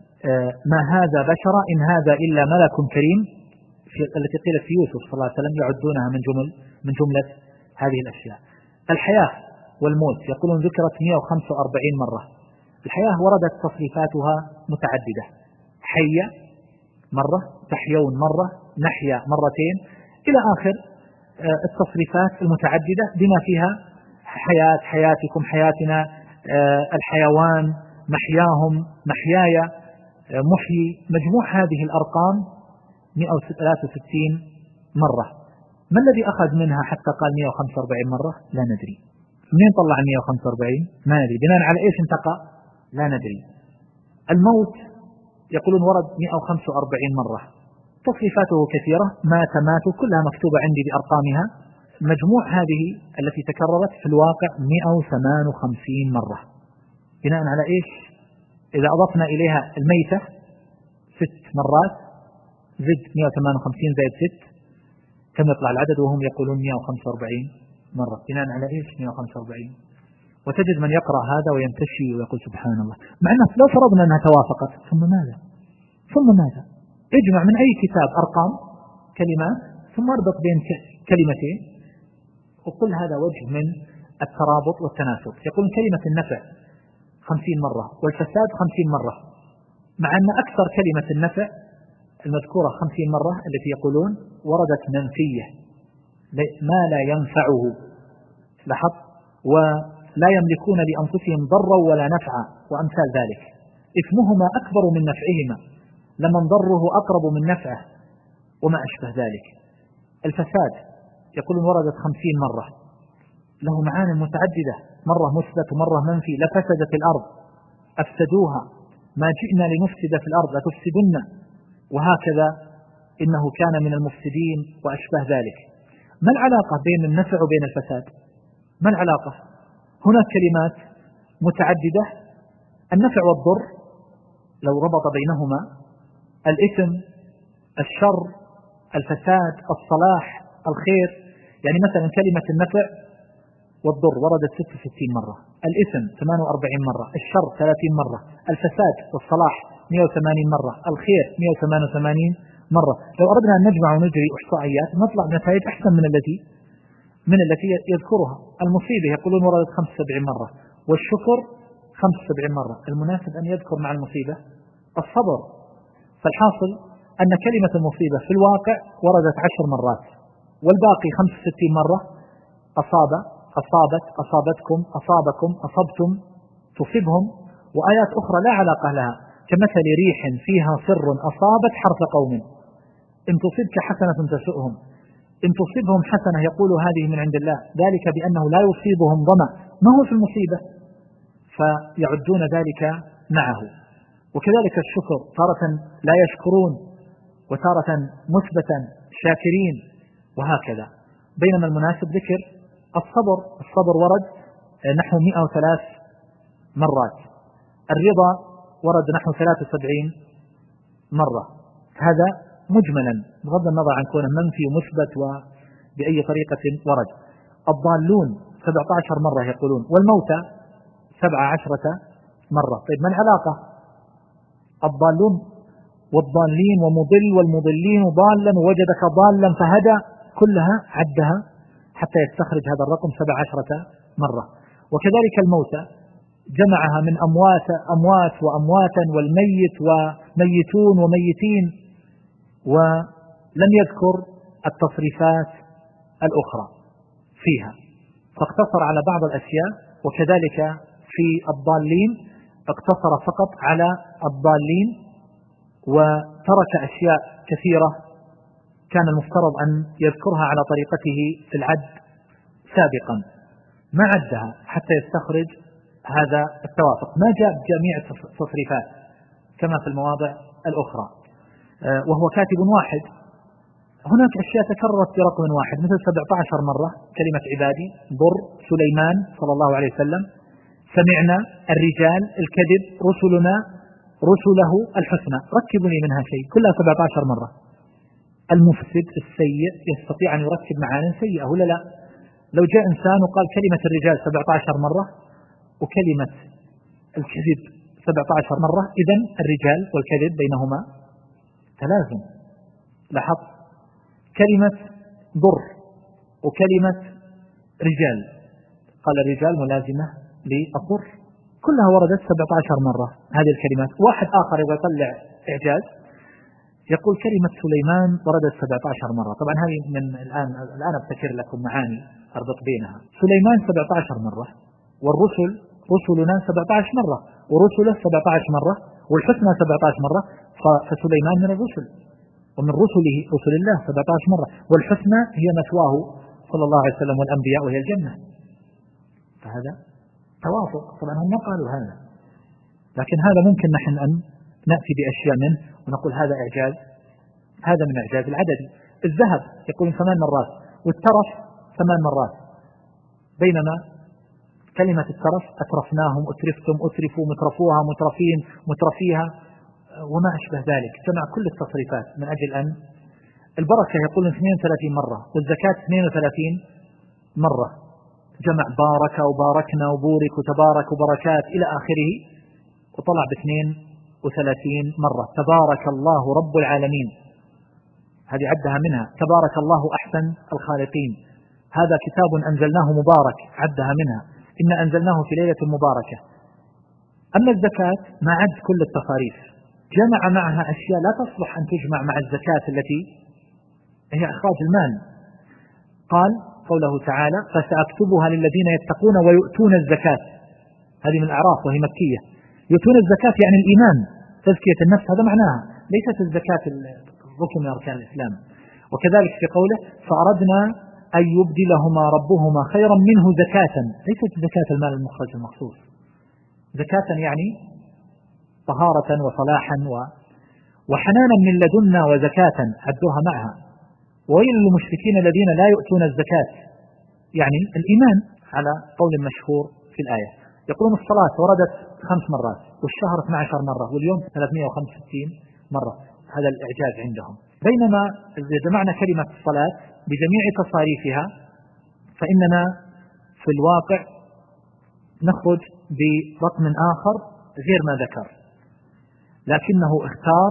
ما هذا بشر إن هذا إلا ملك كريم التي قيلت في يوسف صلى الله عليه وسلم يعدونها من جمل من جملة هذه الأشياء. الحياة والموت يقولون ذكرت مئة وخمسة وأربعين مرة. الحياة وردت تصريفاتها متعددة، حية مرة، تحيون مرة، نحيا مرتين، إلى آخر التصريفات المتعددة بما فيها حياة، حياتكم، حياتنا، الحيوان، محياهم، محياي، محيي. مجموع هذه الأرقام مئة وثلاثة وستين مرة. ما الذي أخذ منها حتى قال مئة وخمسة وأربعين مرة؟ لا ندري. منين طلع مئة وخمسة وأربعين؟ ما ندري. بناء على إيش انتقى؟ لا ندري. الموت يقولون ورد مئة وخمسة وأربعين مرة، تصريفاته كثيرة، مات ماتوا كلها مكتوبة عندي بأرقامها. مجموع هذه التي تكررت في الواقع مئة وثمانية وخمسين مرة. بناء على إيش؟ إذا أضفنا إليها الميتة ست مرات زد مئة وثمانية وخمسين زائد ست، كم يطلع العدد؟ وهم يقولون مئة وخمسة وأربعين مرة. بناء على إيش مئة وخمسة وأربعين؟ وتجد من يقرأ هذا وينتشي ويقول سبحان الله، مع أنه لو فرضنا أنها توافقت ثم ماذا؟ ثم ماذا؟ اجمع من أي كتاب أرقام كلمات ثم اربط بين كلمتين وقل هذا وجه من الترابط والتناسب. يقول كلمة النفع خمسين مرة والفساد خمسين مرة، مع أن أكثر كلمة النفع المذكورة خمسين مرة التي يقولون وردت منفية، ما لا ينفعه، لاحظ، ولا يملكون لأنفسهم ضرا ولا نفعا وأمثال ذلك، إثمهما أكبر من نفعهما، لمن ضره أقرب من نفعه وما أشبه ذلك. الفساد يقولون وردت خمسين مرة، له معاني متعددة، مرة مثبت ومرة منفي. لفسدت الأرض أفسدوها، ما جئنا لنفسد في الأرض لتفسدن، وهكذا إنه كان من المفسدين وأشبه ذلك. ما العلاقة بين النفع وبين الفساد؟ ما العلاقة؟ هناك كلمات متعددة، النفع والضر لو ربط بينهما، الإثم، الشر، الفساد، الصلاح، الخير. يعني مثلا كلمة النفع والضر وردت ستة وستين مرة، الإثم ثمانية وأربعين مرة، الشر ثلاثين مرة، الفساد والصلاح مئة وثمانين مرة، الخير مئة وثمانية وثمانين مرة. لو أردنا أن نجمع ونجري إحصائيات نطلع بنتائج أحسن من التي من التي يذكرها. المصيبة يقولون وردت خمسة وسبعين مرة، والشكر خمسة وسبعين مرة. المناسب أن يذكر مع المصيبة الصبر. فالحاصل أن كلمة المصيبة في الواقع وردت عشر مرات، والباقي خمسة وستين مرة أصاب، أصابت، أصابتكم، أصابكم، أصبتم، تصيبهم. وآيات أخرى لا علاقة لها، كمثل ريح فيها صر أصابت حرث قوم إن تصبك حسنة تسؤهم إن تصبهم حسنة يقول هذه من عند الله ذلك بأنه لا يصيبهم ظمأ ما هو في المصيبة فيعدون ذلك معه. وكذلك الشكر تارة لا يشكرون وتارة مثبتا شاكرين وهكذا. بينما المناسب ذكر الصبر، الصبر ورد نحو مئة وثلاث مرات، الرضا ورد نحو ثلاث وسبعين مرة. هذا مجملا بغض النظر عن كونه منفي ومثبت وبأي طريقة ورد. الضالون سبعة عشر مرة يقولون، والموتى سبع عشرة مرة. طيب ما العلاقة؟ الضالون والضالين ومضل والمضلين وضالا ووجدك ضالا فهدى كلها عدها حتى يستخرج هذا الرقم سبع عشرة مرة. وكذلك الموتى جمعها من أموات أموات وأمواتا والميت وميتون وميتين، ولم يذكر التصريفات الأخرى فيها فاقتصر على بعض الأشياء. وكذلك في الضالين اقتصر فقط على الضالين وترك أشياء كثيرة كان المفترض أن يذكرها على طريقته في العد سابقا، ما عدها حتى يستخرج هذا التوافق، ما جاء بجميع التصريفات كما في المواضع الأخرى وهو كاتب واحد. هناك أشياء تكررت برقم واحد مثل سبعة عشر مرة كلمة عبادي، ضر، سليمان صلى الله عليه وسلم، سمعنا، الرجال، الكذب، رسلنا، رسله، الحسنى. ركبوا لي منها شيء كلها سبعة عشر مرة. المفسد السيء يستطيع أن يركب معاني سيئة ولا لا؟ لو جاء إنسان وقال كلمة الرجال سبعة عشر مرة وكلمة الكذب سبعة عشر مرة، إذن الرجال والكذب بينهما تلازم. لاحظ كلمة ضر وكلمة رجال قال الرجال ملازمة للضر، كلها وردت سبعة عشر مرة هذه الكلمات. واحد آخر يبغى يطلع إعجاز يقول كلمة سليمان وردت سبعة عشر مرة. طبعا هذه من الآن الآن أبتكر لكم معاني أربط بينها. سليمان سبعة عشر مرة، والرسل رسلنا سبعة عشر مرة، ورسله سبعة عشر مرة، والحسنى سبعة عشر مرة. فسليمان من الرسل ومن رسله رسل الله سبعة عشر مرة، والحسنى هي مثواه صلى الله عليه وسلم والأنبياء وهي الجنة. فهذا توافق. طبعا هم ما قالوا هذا، لكن هذا ممكن نحن أن نأتي بأشياء منه ونقول هذا إعجاز، هذا من إعجاز العددي. الذهب يقول ثمان مرات، والترف ثمان مرات، بينما كلمة الترف أترفناهم، أترفتم، أترفوا، مترفوها، مترفين، مترفيها وما أشبه ذلك، جمع كل التصريفات من أجل أن البركة يقول اثنين وثلاثين مرة، والزكاة اثنين وثلاثين مرة، جمع بارك وباركنا وبورك وتبارك وبركات إلى آخره، وطلع باثنين وثلاثين مرة. تبارك الله رب العالمين هذه عدها منها. تبارك الله أحسن الخالقين، هذا كتاب أنزلناه مبارك عدها منها. إن أنزلناه في ليلة مباركة. أما الزكاة ما عد كل التصاريف، جمع معها أشياء لا تصلح أن تجمع مع الزكاة التي هي إخراج المال. قال قوله تعالى فسأكتبها للذين يتقون ويؤتون الزكاة، هذه من الأعراف وهي مكية. يؤتون الزكاة يعني الإيمان، تزكية النفس، هذا معناها، ليست الزكاة الركن من أركان الإسلام. وكذلك في قوله فأردنا أن يبدلهما ربهما خيرا منه زكاة، ليست زكاة المال المخرج المخصوص، زكاة يعني طهارة وصلاحا وحنانا من لدنا وزكاة عدوها معها. وويل للمشركين الذين لا يؤتون الزكاة، يعني الإيمان على قول مشهور في الآية. يقولون الصلاة وردت خمس مرات، والشهر اثنتي عشرة مرة، واليوم ثلاثمائة وخمسة وستين مرة، هذا الإعجاز عندهم. بينما إذا جمعنا كلمة الصلاة بجميع تصاريفها فإننا في الواقع نخرج برقم آخر غير ما ذكر، لكنه اختار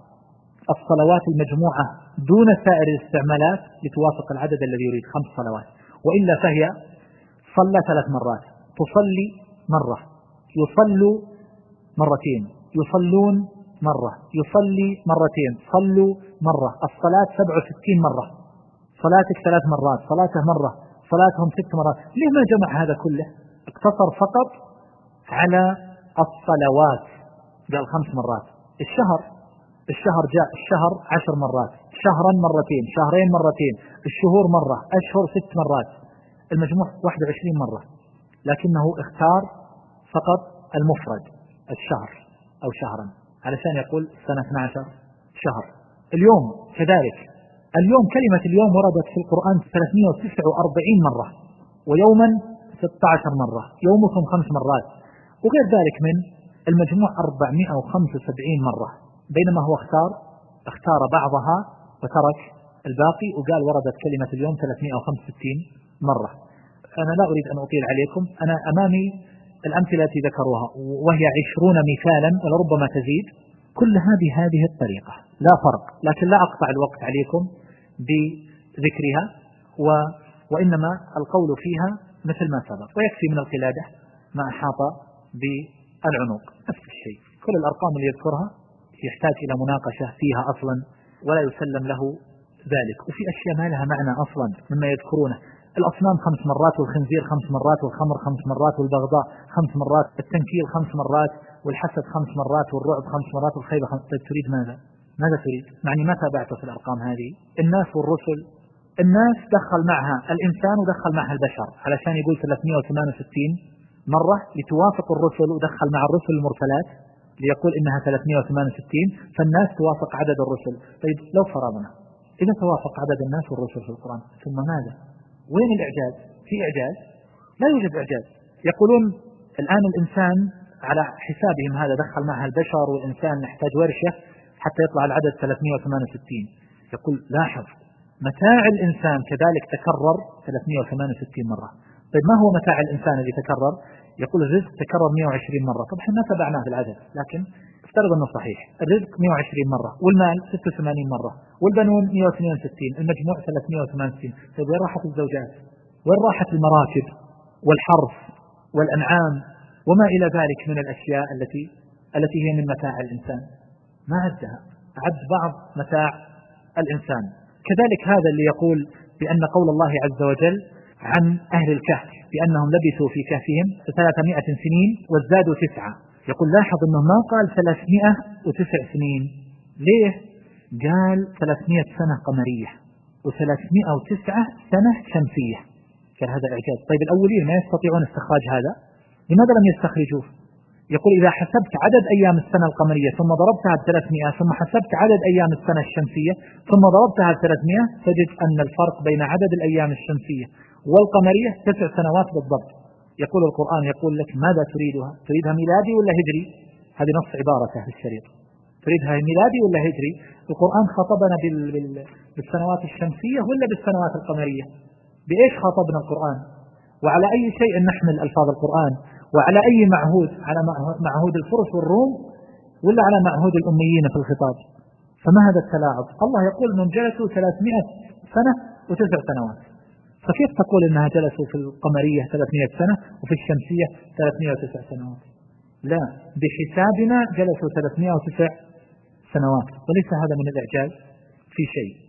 الصلوات المجموعة دون سائر الاستعمالات لتوافق العدد الذي يريد، خمس صلوات. وإلا فهي صلى ثلاث مرات، تصلي مرة، يصلوا مرتين، يصلون مرة، يصلي مرتين، صلوا مرة. الصلاة سبع وستين مرة، صلاتك ثلاث مرات، صلاته مرة، صلاتهم ست مرات. ليه ما جمع هذا كله؟ اقتصر فقط على الصلوات قال خمس مرات. الشهر الشهر جاء الشهر عشر مرات، شهرا مرتين، شهرين مرتين، الشهور مرة، أشهر ست مرات، المجموع واحد وعشرين مرة، لكنه اختار فقط المفرد الشهر أو شهرا علشان يقول سنة اثنا عشر شهر. اليوم كذلك، اليوم كلمة اليوم وردت في القرآن ثلاثمائة وتسعة وأربعين مرة، ويوما ستة عشر مرة، يومكم خمس مرات، وغير ذلك من المجموع أربعمائة وخمسة وسبعين مرة، بينما هو اختار اختار بعضها وترك الباقي وقال وردت كلمة اليوم ثلاثمائة وخمسة وستين مرة. أنا لا أريد أن أطيل عليكم، أنا أمامي الأمثلة التي ذكروها وهي عشرون مثالا ولربما تزيد، كل هذه هذه الطريقة لا فرق، لكن لا أقطع الوقت عليكم بذكرها، و وإنما القول فيها مثل ما سبق، ويكفي من القلادة ما أحاط بالعنق نفس الشيء. كل الأرقام اللي يذكرها يحتاج إلى مناقشة فيها أصلا ولا يسلم له ذلك، وفي أشياء ما لها معنى أصلا مما يذكرونه، الأصنام خمس مرات، والخنزير خمس مرات، والخمر خمس مرات، والبغضاء خمس مرات، التنكيل خمس مرات، والحسد خمس مرات، والرعب خمس مرات، والخيبة خمس. طيب تريد ماذا؟ ماذا تريد؟ معني ما تابعته في الأرقام هذه. الناس والرسل، الناس دخل معها الإنسان ودخل معها البشر علشان يقول ثلاثمائة وثمانية وستين مرة لتوافق الرسل، ودخل مع الرسل المرسلات ليقول إنها ثلاثمائة وثمانية وستين، فالناس توافق عدد الرسل. طيب لو فرضنا إذا توافق عدد الناس والرسل في القرآن، ثم ماذا؟ وين الإعجاز؟ في إعجاز؟ لا يوجد إعجاز. يقولون الآن الإنسان على حسابهم هذا دخل معها البشر والإنسان نحتاج ورشة حتى يطلع العدد ثلاثمائة وثمانية وستين. يقول لاحظ متاع الإنسان كذلك تكرر ثلاثمائة وثمانية وستين مرة. طيب ما هو متاع الإنسان الذي تكرر؟ يقول الرزق تكرر مائة وعشرين مرة. طبعا احنا ما تبعناه في العدد، لكن افترض أنه صحيح. الرزق مائة وعشرين مرة، والمال ستة وثمانين مرة، والبنون مائة واثنين وستين، المجموع ثلاثمائة وثمانية وستين. طيب وين راحت الزوجات؟ وين راحت المراكب والحرث والأنعام وما إلى ذلك من الأشياء التي التي هي من متاع الإنسان؟ ما عدها، عد بعض متاع الإنسان. كذلك هذا اللي يقول بأن قول الله عز وجل عن أهل الكهف بأنهم لبثوا في كهفهم ثلاثمائة سنين وازدادوا تسعة، يقول لاحظ أنه ما قال ثلاثمائة وتسع سنين. ليه؟ قال ثلاثمائة سنة قمرية وثلاثمائة وتسعة سنة شمسية. كان هذا إعجاز. طيب الأولين ما يستطيعون استخراج هذا، لماذا لم يستخرجوه؟ يقول إذا حسبت عدد أيام السنة القمرية ثم ضربتها بثلاثمائة، ثم حسبت عدد أيام السنة الشمسية ثم ضربتها بثلاثمائة، تجد أن الفرق بين عدد الأيام الشمسية والقمرية تسع سنوات بالضبط. يقول القرآن يقول لك ماذا تريدها؟ تريدها ميلادي ولا هجري؟ هذه نص عبارته في الشريط. تريدها ميلادي ولا هجري؟ القرآن خاطبنا بالسنوات الشمسية ولا بالسنوات القمرية؟ بإيش خاطبنا القرآن؟ وعلى أي شيء نحمل ألفاظ القرآن؟ وعلى أي معهود؟ على معهود الفرس والروم ولا على معهود الأميين في الخطاب؟ فما هذا التلاعب؟ الله يقول من جلسوا ثلاثمائة سنة وتسع سنوات، فكيف تقول إنها جلسوا في القمرية ثلاثمائة سنة وفي الشمسية ثلاثمائة وتسع سنوات؟ لا، بحسابنا جلسوا ثلاثمائة وتسع سنوات، وليس هذا من الإعجاز في شيء.